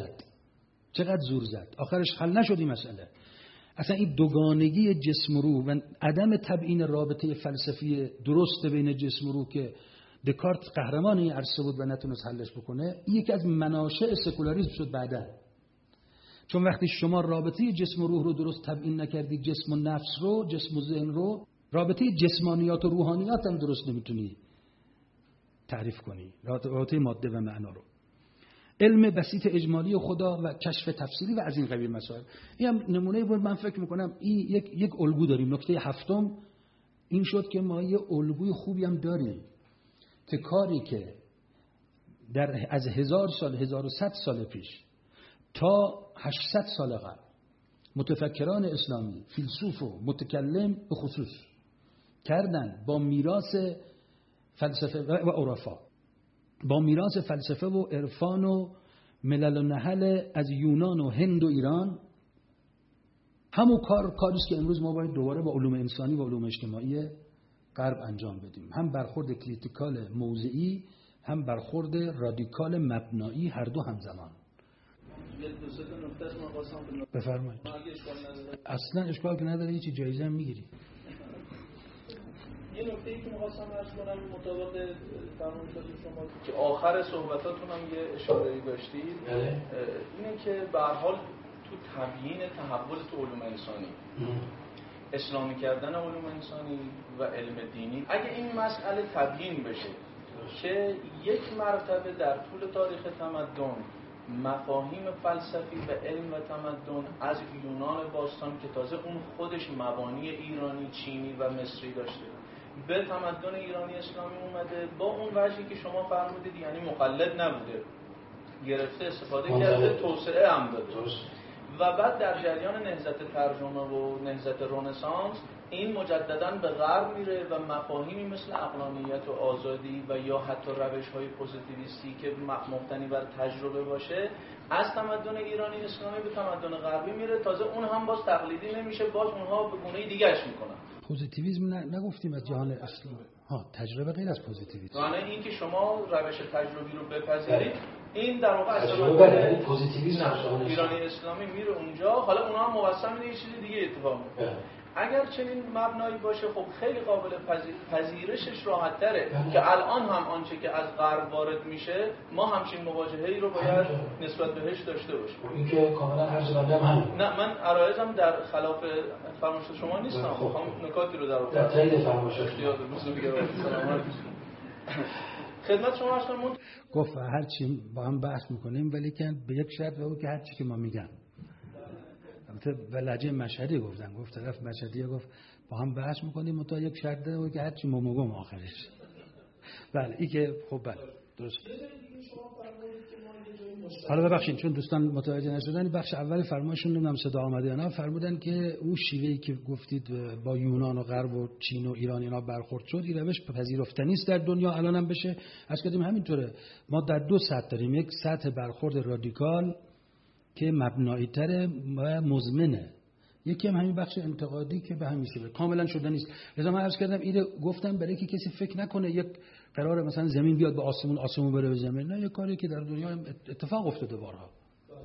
زور زد، آخرش حل نشد این مسئله. اصلا این دوگانگی جسم و روح و عدم تبیین رابطه فلسفی درست بین جسم و روح که دکارت قهرمان این عرصه بود و نتونست حلش بکنه، این یکی از مناشأ سکولاریسم شد بعدا. چون وقتی شما رابطه جسم و روح رو درست تبیین نکردی، جسم و نفس رو، جسم و ذهن رو، رابطه جسمانیات و روحانیات هم درست نمیتونی تعریف کنی، رابطه ماده و معنا رو. علم بسیط اجمالی خدا و کشف تفسیری و از این قبیل مسائل. این هم نمونه بود. من فکر میکنم این یک الگو داریم. نکته هفتم این شد که ما یه الگوی خوبی هم داریم که کاری که از 1000 سال 1100 سال پیش تا 800 سال قبل متفکران اسلامی، فیلسوف و متکلم به خصوص کردن با میراث فلسفه و عرفا، با میراث فلسفه و عرفان و ملل و نهل از یونان و هند و ایران، همون کاریست که امروز ما باید دوباره با علوم انسانی و علوم اجتماعی غرب انجام بدیم. هم برخورد کریتیکال موضعی، هم برخورد رادیکال مبنایی، هر دو همزمان. بفرمایید. اصلا اشکال که نداره، هیچی جایزه هم میگیری. یه نکته‌ای که می‌خواستم عرض کنم مطابق فرمایشات شما که آخر صحبتاتون هم یه اشاره‌ای داشتید، اینه که به هر حال تو تبیین تحول تو علوم انسانی، اسلامی کردن علوم انسانی و علم دینی، اگه این مسئله تبیین بشه که یک مرتبه در طول تاریخ تمدن مفاهیم فلسفی و علم و تمدن از یونان باستان که تازه اون خودش مبانی ایرانی، چینی و مصری داشته، به تمدن ایرانی اسلامی اومده، با اون وجهی که شما فرمودید، یعنی مقلد نبوده، گرفته، استفاده کرده، توسعه هم داده. و بعد در جریان نهضت ترجمه و نهضت رنسانس این مجدداً به غرب میره و مفاهیمی مثل عقلانیت و آزادی و یا حتی روش‌های پوزیتیویستی که مبتنی بر تجربه باشه از تمدن ایرانی اسلامی به تمدن غربی میره. تازه اون هم باز تقلیدی نمیشه، باز اونها به گونه دیگه‌اش میکنن. پوزیتیویسم نگفتیم از جهان اسلام. تجربه غیر از پوزیتیویسم. یعنی این که شما روش تجربی رو بپذیرید، این در واقع از تجربه پوزیتیویسم ایرانی اسلامی میره اونجا. حالا اونها هم موسم یه چیز دیگه اتفاق میفته. اگر چنین مبنایی باشه خب خیلی قابل پذیرشش راحت تره که الان هم آنچه که از غرب وارد میشه ما همچین مواجهه‌ای رو باید نسبت بهش داشته باشیم. این که کاملا عرض بنده هم نه، من عرایزم در خلاف فرمایش شما نیستم، میخوام نکاتی رو در تایید فرمایش خدمت شما عرض کنم. گفت هر چی با هم بحث میکنیم ولی که به یک شرط و که هر چی که ما میگم به لهجه مشهدی گفت طرف مشهدی گفت با هم بحث میکنیم و تا یک شرط و که هر چی ما میگم آخرش. بله این که خب بله درست. حالا ببخشید چون دوستان متوجه نشدن، بخش اول فرمایشون نمیدونم صدا آمده یا نه، فرمودن که اون شیوهی که گفتید با یونان و غرب و چین و ایران اینا برخورد شد، این روش پذیرفتنی است در دنیا الان هم بشه. از کردیم همینطوره. ما در دو سطح داریم، یک سطح برخورد رادیکال که مبنایی تره و مزمنه، یکی هم همین بخش انتقادی که به همین شکل کاملا شده نیست. لذا من عرض کردم اینو گفتم برای که کسی فکر نکنه یک قراره مثلا زمین بیاد به آسمون، آسمون بره به زمین. نه، یک کاری که در دنیا اتفاق افتاده بارها.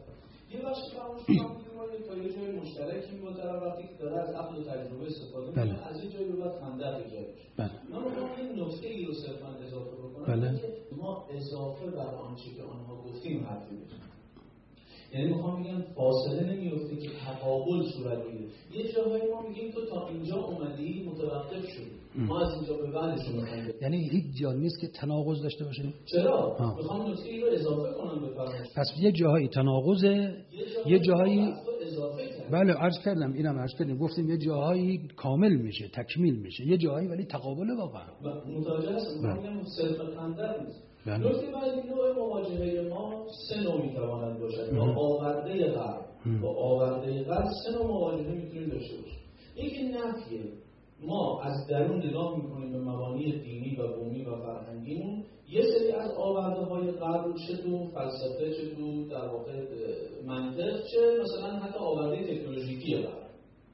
یه بخش فراموش کنید تا یه جای مشترکی با طرف وقتی که داره از عقل و تجربه استفاده می‌کنه از یه جایی به بعد خندق ایجاد میشه. من می‌خوام این نکته ای رو صرفاً اضافه بکنم که ما اضافه بر آنچه که آنها گفتیم حرفی بزنیم. یعنی میخوام بگم فاصله نمیفته که تقابل صورت بگیره. یه جاهایی ما میگیم تو تا اینجا اومدی متوقف شدی، ما از اینجا به بعدش میخوایم. یعنی هیچ جا نیست که تناقض داشته باشه. چرا؟ میخوام نکته ای رو اضافه کنم بفرمایید. پس یه جاهایی تناقضه، یه جاهایی اضافه کرد. بله عرض کردم، اینم عرض کردیم، گفتیم یه جاهایی کامل میشه، تکمیل میشه، یه جاهایی ولی تقابل واقعا. متوجه هستم. میگم صرف خندق نیست. نکته بعدی نوع مواجهه ما سه نوع میتواند باشد. با آورده غرب سه نوع مواجهه میتونیم داشته باشیم. یکی نفیه، ما از درون نگاه میکنیم به مبانی دینی و بومی و فرهنگیمون، یه سری از آورده های غرب چه تو فلسفه چه تو در واقع منطق چه مثلا حتی آورده تکنولوژیکی غرب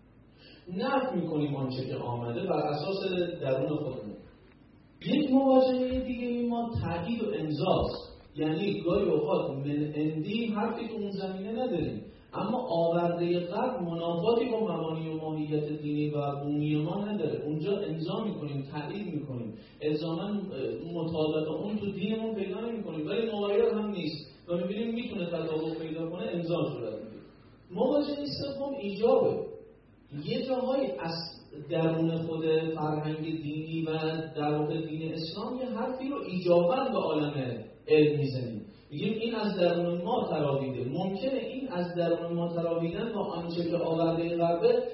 نفی میکنیم آنچه که آمده بر اساس درون خودمون. یک مواجهه دیگه ما تأیید و امضاست، یعنی گاهی اوقات من اندی حرفی تو اون زمینه نداریم اما آورده غرب منافاتی با مبانی و ماهیت دینی و بومی ما نداره، اونجا امضا میکنیم، تأیید میکنیم، الزاما مطابق اون تو دینمون پیدا نمیکنیم ولی مغایر هم نیست و میبینیم میتونه تطابق پیدا کنه، امضا صورت میگیره. مواجهه سوم ایجابه، یه جاهای از درون خود فرهنگ دینی و در واقع دین اسلام یه حرفی رو ایجاباً به عالم علم میزنیم، میگیم این از درون ما تراویده. ممکنه این از درون ما تراویدن با آنچه که آورده غربه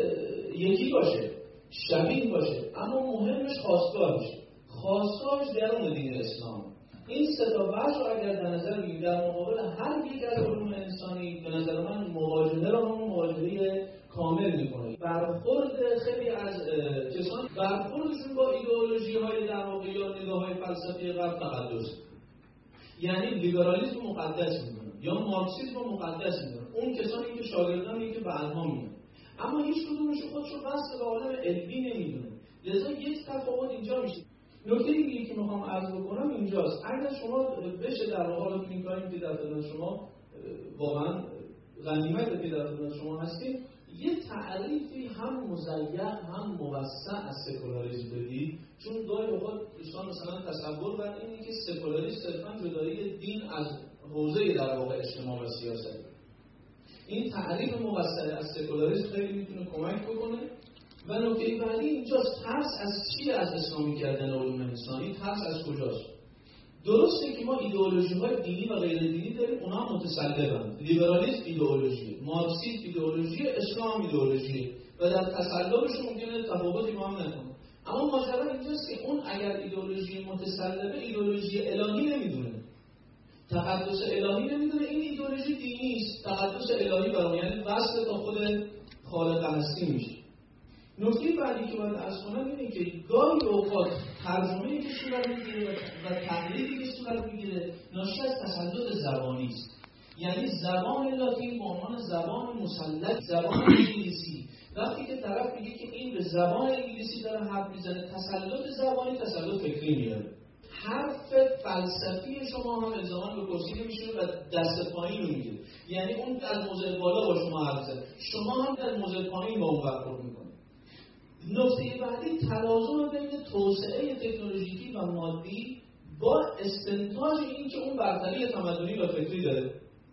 یکی باشه، شبیه باشه، اما مهمش خواستگاهش، خواستگاهش درون دین اسلام. این سه تا بحث رو اگر در نظر بگیریم در مقابل هر یک از علوم انسانی، به نظر من مواجهه رو هم مواجهه کامل میکنه. برخورد خیلی از کسان برخوردشون با ایدئولوژی های در واقع یا نگاه های فلسفی غرب تقدس، یعنی لیبرالیسم مقدس میدونن یا مارکسیسم مقدس میدونن، اون کسانی که شاگردانی که بعدها میان، اما هیچ کدومش خودشو وصل به عالم علمی نمیدونه. لذا یک تفاوت اینجا میشه. نکته دیگه که میخوام عرض بکنم اینجاست، اگر شما بشه در واقع این کاری که در خدمت شما واقعا غنیمت که در خدمت شما هستید، یه تعریفی هم مضیق هم موسع از سکولاریسم بدید، چون گاهی اوقات دوستان مثلا تصور بر اینه که سکولاریسم صرفا جدایی دین از حوزه در واقع اجتماع و سیاست. این تعریف موسع از سکولاریسم خیلی میتونه کمک بکنه. و نکته بعدی اینجاست، ترس از چیه؟ از اسلامی کردن علوم انسانی. ترس از کجاست؟ درسته که ما ایدئولوژی‌های دینی و غیر دینی داریم، اونها متسلبند. لیبرالیسم ایدئولوژی، مارکسیسم ایدئولوژی، اسلام ایدئولوژی و در تسلبش ممکنه تفاوتی با هم نکنه. اما ماجرا اینجاست که اون اگر ایدئولوژی متسلبه ایدئولوژی الهی نمیدونه، تقدس الهی نمیدونه، این ایدئولوژی دینی است، تقدس الهی برای یعنی وصل تا خود خالق هستی میشه. نکته بعدی که باید عرض کنم اینه که گاهی اوقات ترجمه‌ای که صورت میگیره و تقلیدی که صورت میگیره ناشی از تسلط زبانی است. یعنی زبان لاتین به عنوان زبان مسلط، زبان انگلیسی، وقتی که طرف میگه که این به زبان انگلیسی داره حرف میزنه، تسلط زبانی تسلط فکری میاره. حرف فلسفی شما هم الزاما به کرسی نمیشه و دست پایین رو میگیره، یعنی اون در موضع بالا با شما حرف زنه، شما هم در موضع پایین با اون برخورد میکنه. نکته بعدی ترازو بین توسعه تکنولوژیکی و مادی با استنتاج این که اون برتری تمدنی و فکری داره.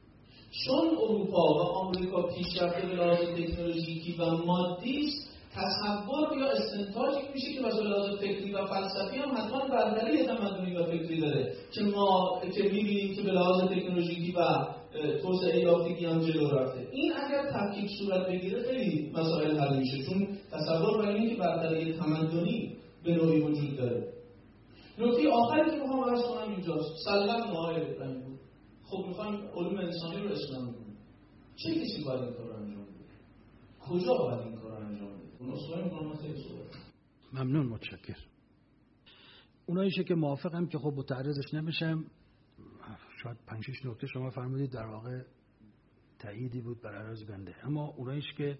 چون اروپا و آمریکا پیشرفته به لحاظ تکنولوژیکی و مادی است، تصور یا استنتاج میشه که مثلا لحاظ فکری و فلسفی هم حتما برتری تمدنی و فکری داره که ما که می‌بینیم که به لحاظ تکنولوژیکی و توسعه یافتگی هم جلو رفته. این اگر تفکیک صورت بگیره خیلی مسائل حل میشه، چون تصور بر اینه که برتری تمدنی به نوعی وجود داره. نکته آخری که میخوام عرض کنم اینجاست، سلام نهایی بود. خب میخوایم علوم انسانی رو اسلام کنیم، چه کسی باید این کار رو انجام بده؟ کجا باید این کار رو انجام بده؟ اون اصلاحی میکنم خیلی صورت. ممنون، متشکر. اوناییشه که موافقم که خب متعرضش نمیشم، شاید 5-6 نکته شما فرمودید در واقع تأییدی بود بر عرض بنده، اما اوناییش که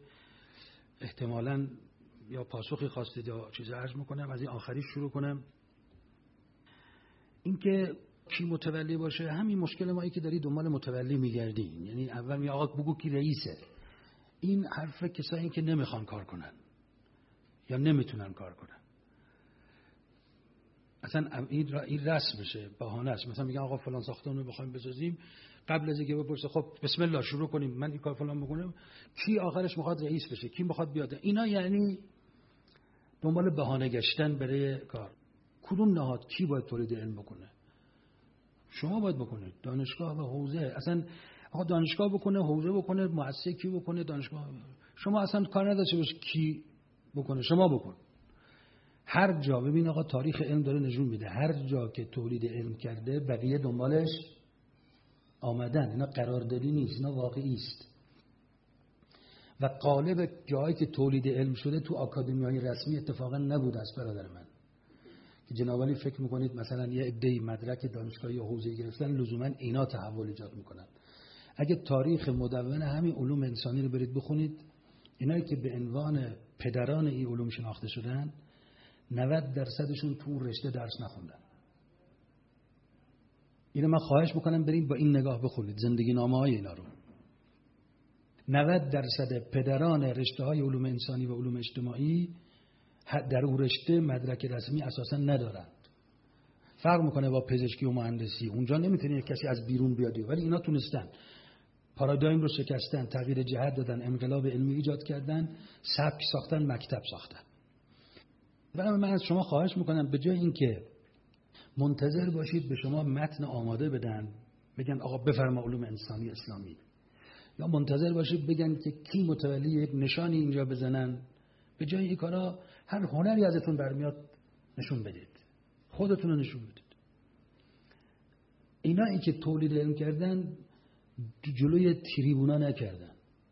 احتمالاً یا پاسخی خواستید یا چیزی عرض میکنم، از این آخری شروع کنم. این که کی متولی باشه. همین مشکل مایی که داری دنبال متولی میگردی، یعنی اول می آقا بگو کی رئیسه. این حرف کسایی که نمیخوان کار کنن یا نمیتونن کار کنن. اصلا این رسم بشه، بهانه است. مثلا میگن آقا فلان ساختمون رو بخوایم بسازیم، قبل از اینکه بپرسه خب بسم الله شروع کنیم من این کار فلان بکنم، کی آخرش میخواد رئیس بشه، کی میخواد بیاد. اینا یعنی دنبال بهانه گشتن برای کار. کدوم نهاد کی باید تولید علم بکنه؟ شما باید بکنید. دانشگاه و حوزه. اصلا آقا دانشگاه بکنه، حوزه بکنه، مؤسسه کی بکنه، دانشگاه. شما اصلا کار نداشته باش کی بکنه، شما بکن. هر جا ببین آقا تاریخ علم داره نشون میده هر جا که تولید علم کرده بقیه دنبالش آمدن. اینا قراردادی نیست، اینا واقعی است. و قالب جایی که تولید علم شده تو آکادمی‌های رسمی اتفاقا نبوده است برادر من. که جناب علی فکر میکنید مثلا یه عده‌ای مدرک دانشگاهی یا حوزه‌ای گرفتن لزوما اینا تحول ایجاد میکنن. اگه تاریخ مدون همین علوم انسانی رو برید بخونید، اینایی که به عنوان پدران این علوم شناخته شدن 90%شون تو رشته درس نخوندن. اینو من خواهش میکنم برید با این نگاه بخونید زندگی نامه‌های اینا رو. 90% پدران رشته‌های علوم انسانی و علوم اجتماعی در اون رشته مدرک رسمی اساسا ندارند. فرق میکنه با پزشکی و مهندسی. اونجا نمیتونه کسی از بیرون بیاد، ولی اینا تونستن پارادایم رو شکستن، تغییر جهت دادن، انقلاب علمی ایجاد کردن، سبک ساختن، مکتب ساختن. برای من از شما خواهش میکنم به جای اینکه منتظر باشید به شما متن آماده بدن بگن آقا بفرما علوم انسانی اسلامی، یا منتظر باشید بگن که کی متولی یک نشانی اینجا بزنن، به جای این کارا هر هنری ازتون برمیاد نشون بدید، خودتون رو نشون بدید. اینایی که تولید علم کردن جلوی تریبونا نکردن،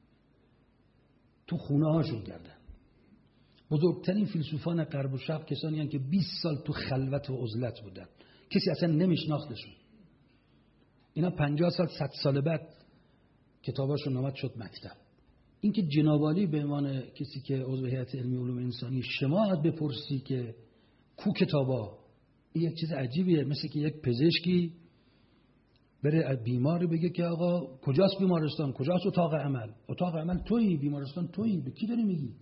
تو خونه هاشون کردن. بزرگترین فیلسوفان غرب و شرق کسانی هستند که 20 سال تو خلوت و عزلت بودن، کسی اصلا نمیشناختشون. اینا 50 سال 100 سال بعد کتاباشون اومد شد مکتب. این که جناب عالی به عنوان کسی که عضو هیئت علمی علوم انسانی شما بپرسی که کو کتابا، این یک چیز عجیبیه. مثل که یک پزشکی بره بیماری بگه که آقا کجاست بیمارستان، کجاست اتاق عمل، اتاق عمل تویی، بیمارستان تویی، به کی داری میگی؟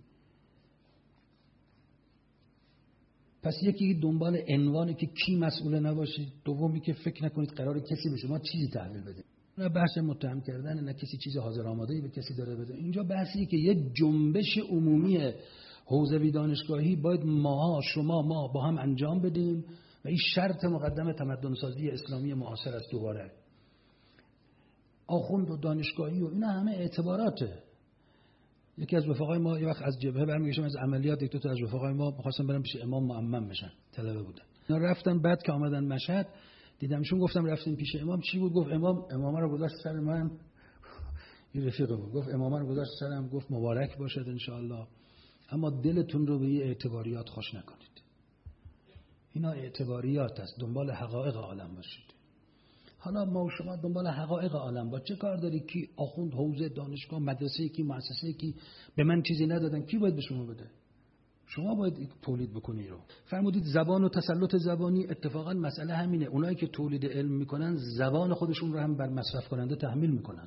پس یکی دنبال عنوانی که کی مسئول نباشید، دومی که فکر نکنید قراره کسی به شما چیزی تحویل بده. نه بحث متهم کردن، نه کسی چیز حاضر آماده‌ای به کسی داره بده. اینجا بحثی که یک جنبش عمومی حوزوی دانشگاهی باید ما با هم انجام بدیم و این شرط مقدم تمدن سازی اسلامی معاصر است. دوباره آخوند و دانشگاهی و اینا همه اعتباراته. یکی از رفقای ما یه وقت از جبهه برمیگشتم از عملیات، یک دو تا از رفقای ما می‌خواستن برن پیش امام مؤمن بشن، طلبه بودن. اینا رفتن، بعد که آمدن مشهد دیدمشون، گفتم رفتیم پیش امام چی بود؟ گفت امام رو گذاشت سر من. این رفیق بود، گفت امام رو گذاشت سرم، گفت مبارک باشد ان شاء الله، اما دلتون رو به این اعتباریات خوش نکنید. اینا اعتباریات است، دنبال حقایق عالم باشید. حالا ما و شما دنبال حقایق عالم با چه کار داری؟ کی آخوند، حوزه، دانشگاه، مدرسه، کی مؤسسه، کی به من چیزی ندادن، کی باید به شما بده؟ شما باید تولید بکنی رو. فرمودید زبان و تسلط زبانی، اتفاقا مسئله همینه. اونایی که تولید علم میکنن زبان خودشون رو هم بر مصرف کننده تحمیل میکنن.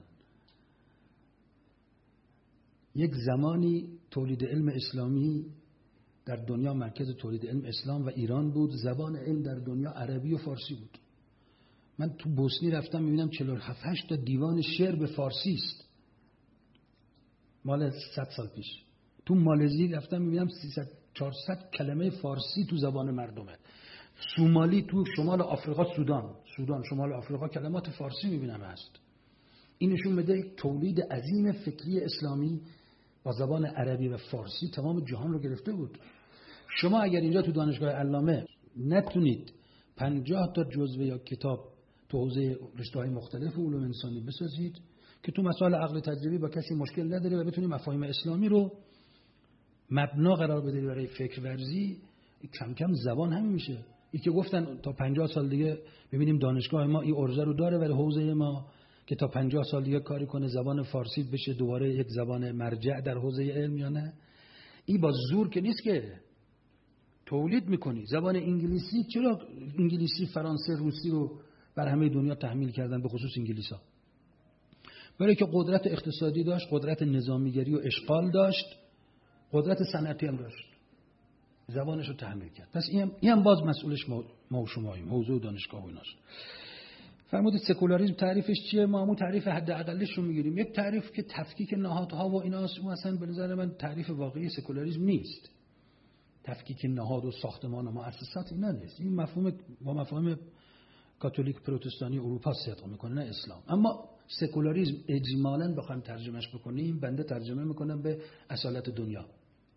یک زمانی تولید علم اسلامی در دنیا مرکز تولید علم اسلام و ایران بود. زبان علم در دنیا عربی و فارسی بود. من تو بوسنی رفتم میبینم 47 تا دیوان شعر به فارسی است، مال 100 سال پیش. تو مالزی رفتم میبینم 400 کلمه فارسی تو زبان مردمه. سومالی تو شمال آفریقا، سودان شمال آفریقا کلمات فارسی میبینم هست. این نشون میده تولید عظیم فکری اسلامی با زبان عربی و فارسی تمام جهان رو گرفته بود. شما اگر اینجا تو دانشگاه علامه نتونید 50 تا جزوه یا کتاب تو حوزه رشته‌های مختلف علوم انسانی بسازید که تو مسائل عقل تجربی با کسی مشکل نداره و بتونید مفاهیم اسلامی رو مبنا قرار بدید برای فکر ورزی، کم کم زبان همین میشه. این که گفتن تا 50 سال دیگه ببینیم دانشگاه ما این ارزه رو داره، ولی حوزه ما که تا 50 سال دیگه کاری کنه زبان فارسی بشه دوباره یک زبان مرجع در حوزه علم یا نه. این با زور که نیست که تولید میکنی. زبان انگلیسی، چرا انگلیسی، فرانسه، روسی رو بر همه دنیا تحمیل کردن، به خصوص انگلیس‌ها. برای که قدرت اقتصادی داشت، قدرت نظامیگری و اشغال داشت، قدرت صنعتی هم داشت، زبانش رو تحمیل کرد. پس این هم باز مسئولش ما و شماییم، حوزه و دانشگاه و ایناست. فرمودید سکولاریسم تعریفش چیه؟ ما همون تعریف حداقلش رو میگیریم. یک تعریف که تفکیک نهادها و ایناست، اون اصلا به نظر من تعریف واقعی سکولاریسم نیست. تفکیک نهاد و ساختمان و مؤسسات اینا نیست. این مفهوم با مفاهیم کاتولیک پروتستانی اروپا صدق میکنه، نه اسلام. اما سکولاریسم اجمالاً بخوایم ترجمهش بکنیم، بنده ترجمه میکنم به اصالت دنیا.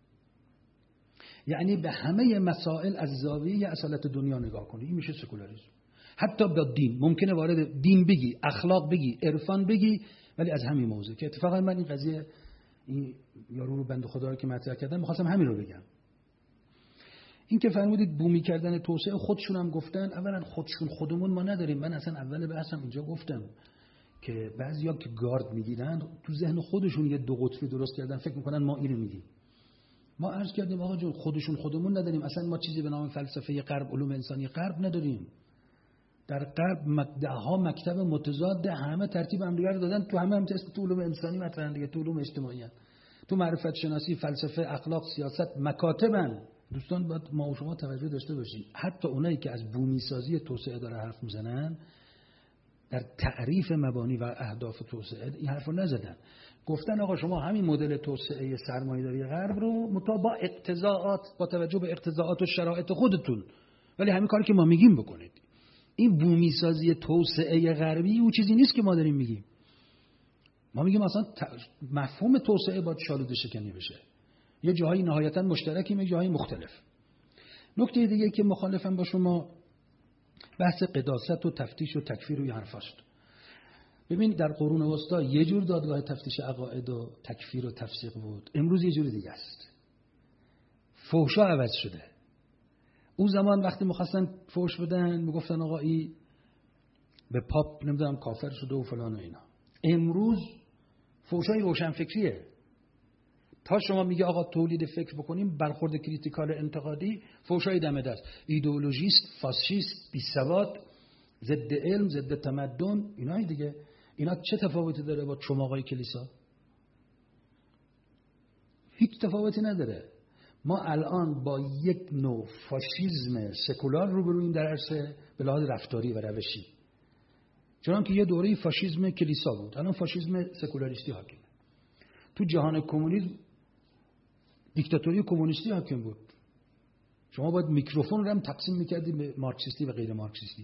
یعنی به همه مسائل از زاویه اصالت دنیا نگاه کنی، این میشه سکولاریسم. حتی با دین ممکنه وارد دین بگی، اخلاق بگی، عرفان بگی، ولی از همین موضوع که اتفاقا من این قضیه این یارو رو بنده خدا رو که مطرح کردم می‌خواستم همین رو بگم. این که فرمودید بومی کردن توسعه، خودشون هم گفتن. اولا خودمون ما نداریم. من اصلا اول بحثم اینجا گفتم که بعضیا که گارد میگیرن تو ذهن خودشون یه دو قطبی درست کردن، فکر میکنن ما اینو میگیم. ما عرض کردیم آقا جون خودمون نداریم. اصلا ما چیزی به نام فلسفه غرب، علوم انسانی غرب نداریم. در غرب ده‌ها مکتب متضاد، همه ترتیب هم دیگه رو دادن، تو همه هم تو علوم انسانی مطرحن دیگه، تو علوم اجتماعی هن. تو معرفت شناسی، فلسفه، اخلاق، سیاست مکاتبن. دوستان باید ما و شما توجه داشته باشیم. حتی اونایی که از بومی سازی توسعه داره حرف میزنن، در تعریف مبانی و اهداف توسعه این حرفو نزدن. گفتن آقا شما همین مدل توسعه سرمایه‌داری غرب رو مطابق اقتضاعات، با توجه به اقتضاعات و شرایط خودتون، ولی همین کاری که ما میگیم بکنید. این بومی سازی توسعه غربی اون چیزی نیست که ما داریم میگیم. ما میگیم اصلا مفهوم توسعه باید شالوده شکنی بشه. یه جاهای نهایتا مشترکیم، یه جاهای مختلف. نکته دیگه که مخالفم با شما بحث قداست و تفتیش و تکفیر و این حرفاست. ببین در قرون وسطا یه جور دادگاه تفتیش عقاید و تکفیر و تفسیق بود، امروز یه جور دیگه است. فحشا عوض شده. اون زمان وقتی می‌خواستن فحش بدن میگفتن آقا این به پاپ نمیدونم کافر شده و فلان و اینا. امروز فحشای روشنفکریه. تا شما میگه آقا تولید فکر بکنیم، برخورد کریتیکال انتقادی، فحشای دم دست، ایدئولوژیست، فاشیست، بی‌سواد، ضد علم، ضد تمدن، اینا دیگه. اینا چه تفاوتی داره با چماقای کلیسا؟ هیچ تفاوتی نداره. ما الان با یک نوع فاشیسم سکولار روبرویم در عرصه به لحاظ رفتاری و روشی. چون که یه دوره فاشیسم کلیسا بود، الان فاشیسم سکولاریستی حاکمه. تو جهان کمونیسم دیکتاتوری کمونیستی حاکم بود. شما باید میکروفون رو هم تقسیم میکردی به مارکسیستی و غیر مارکسیستی.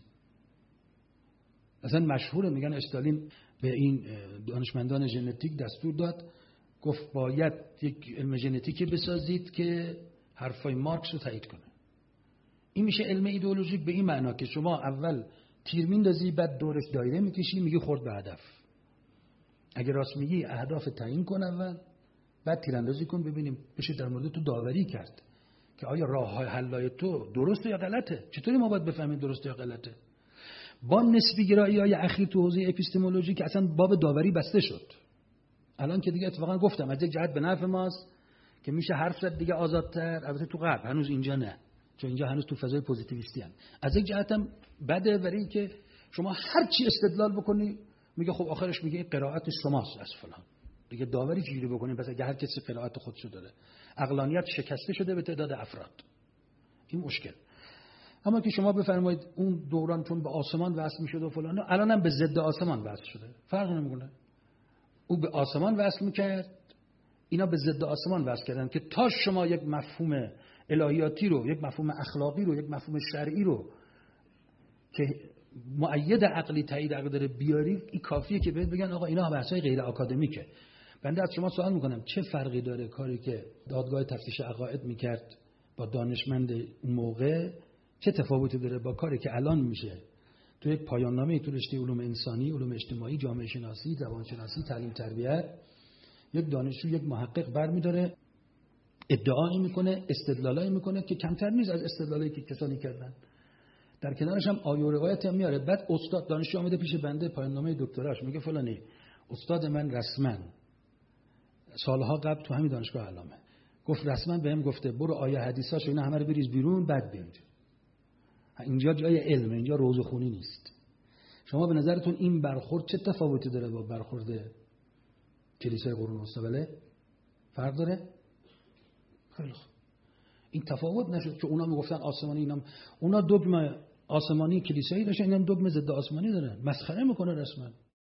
اصلا مشهوره، میگن استالین به این دانشمندان ژنتیک دستور داد، گفت باید یک علم ژنتیکی بسازید که حرفای مارکس رو تایید کنه. این میشه علم ایدئولوژیک به این معنا که شما اول تیر میندازی، بعد دورش دایره میکشی، میگی خورد به هدف. اگه راست میگی اهداف تعیین کن اول، بعد تیراندازی کن ببینیم بشه در مورد تو داوری کرد که آیا راه حلای تو درسته یا غلطه. چطوری ما باید بفهمیم درسته یا غلطه؟ با نسبی گرایی‌های اخیر تو حوزه اپیستمولوژی که اصلا باب داوری بسته شد. الان که دیگه اتفاقا گفتم از یک جهت به نفع ماست که میشه حرف زد دیگه آزادتر. البته تو غرب هنوز اینجا نه، چون اینجا هنوز تو فضای پوزیتیویستی ان. از یک جهت هم بده، برای که شما هر چی استدلال بکنی میگه خب آخرش میگه این قرائت شماست از فلان. دیگه داوری چجوری بکنیم؟ پس اگه هر کسی قرائت خودشو داره، عقلانیت شکسته شده به تعداد افراد. این مشکل. اما که شما بفرمایید اون دوران چون به آسمان وصل میشد و فلان، الان هم به ضد آسمان وصل شده، فرق نمیکنه. او به آسمان وصل میکرد، اینا به ضد آسمان وصل کردن که تا شما یک مفهوم الهیاتی رو، یک مفهوم اخلاقی رو، یک مفهوم شرعی رو که مؤید عقلی تایید عقل داره بیارید، این کافیه که بهت بگن آقا اینا بحثای غیر آکادمیکه. بنده از شما سوال میکنم چه فرقی داره کاری که دادگاه تفتیش عقاید میکرد با دانشمند اون موقع، چه تفاوتی داره با کاری که الان میشه تو یک پایان نامه تو رشته علوم انسانی، علوم اجتماعی، جامعه شناسی، زبان شناسی، تعلیم تربیت، یک دانشجو، یک محقق برمی‌داره ادعایی میکنه، استدلالایی میکنه که کمتر نیست از استدلالایی که کسانی کردن. در کنارش هم آیه و روایت هم میاره. بعد استاد دانشجو اومده پیش بنده پایان نامه دکتراش میگه فلانی استاد من رسما سالها قبل تو همین دانشگاه علامه گفت، رسما بهم گفته برو آیه حدیثاشو اینا همه رو بریز بیرون بعد بیاید. اینجا جای علم، اینجا روزخونی نیست. شما به نظرتون این برخورد چه تفاوتی داره با برخورد کلیسای قرون وسطی؟ بله فرق داره. خیلی خوب، این تفاوت نشد که اونا میگفتن آسمانی، اونا دگمه آسمانی کلیسایی داشتن، اینا دگمه ضد آسمانی دارن. مسخره میکنه رسما.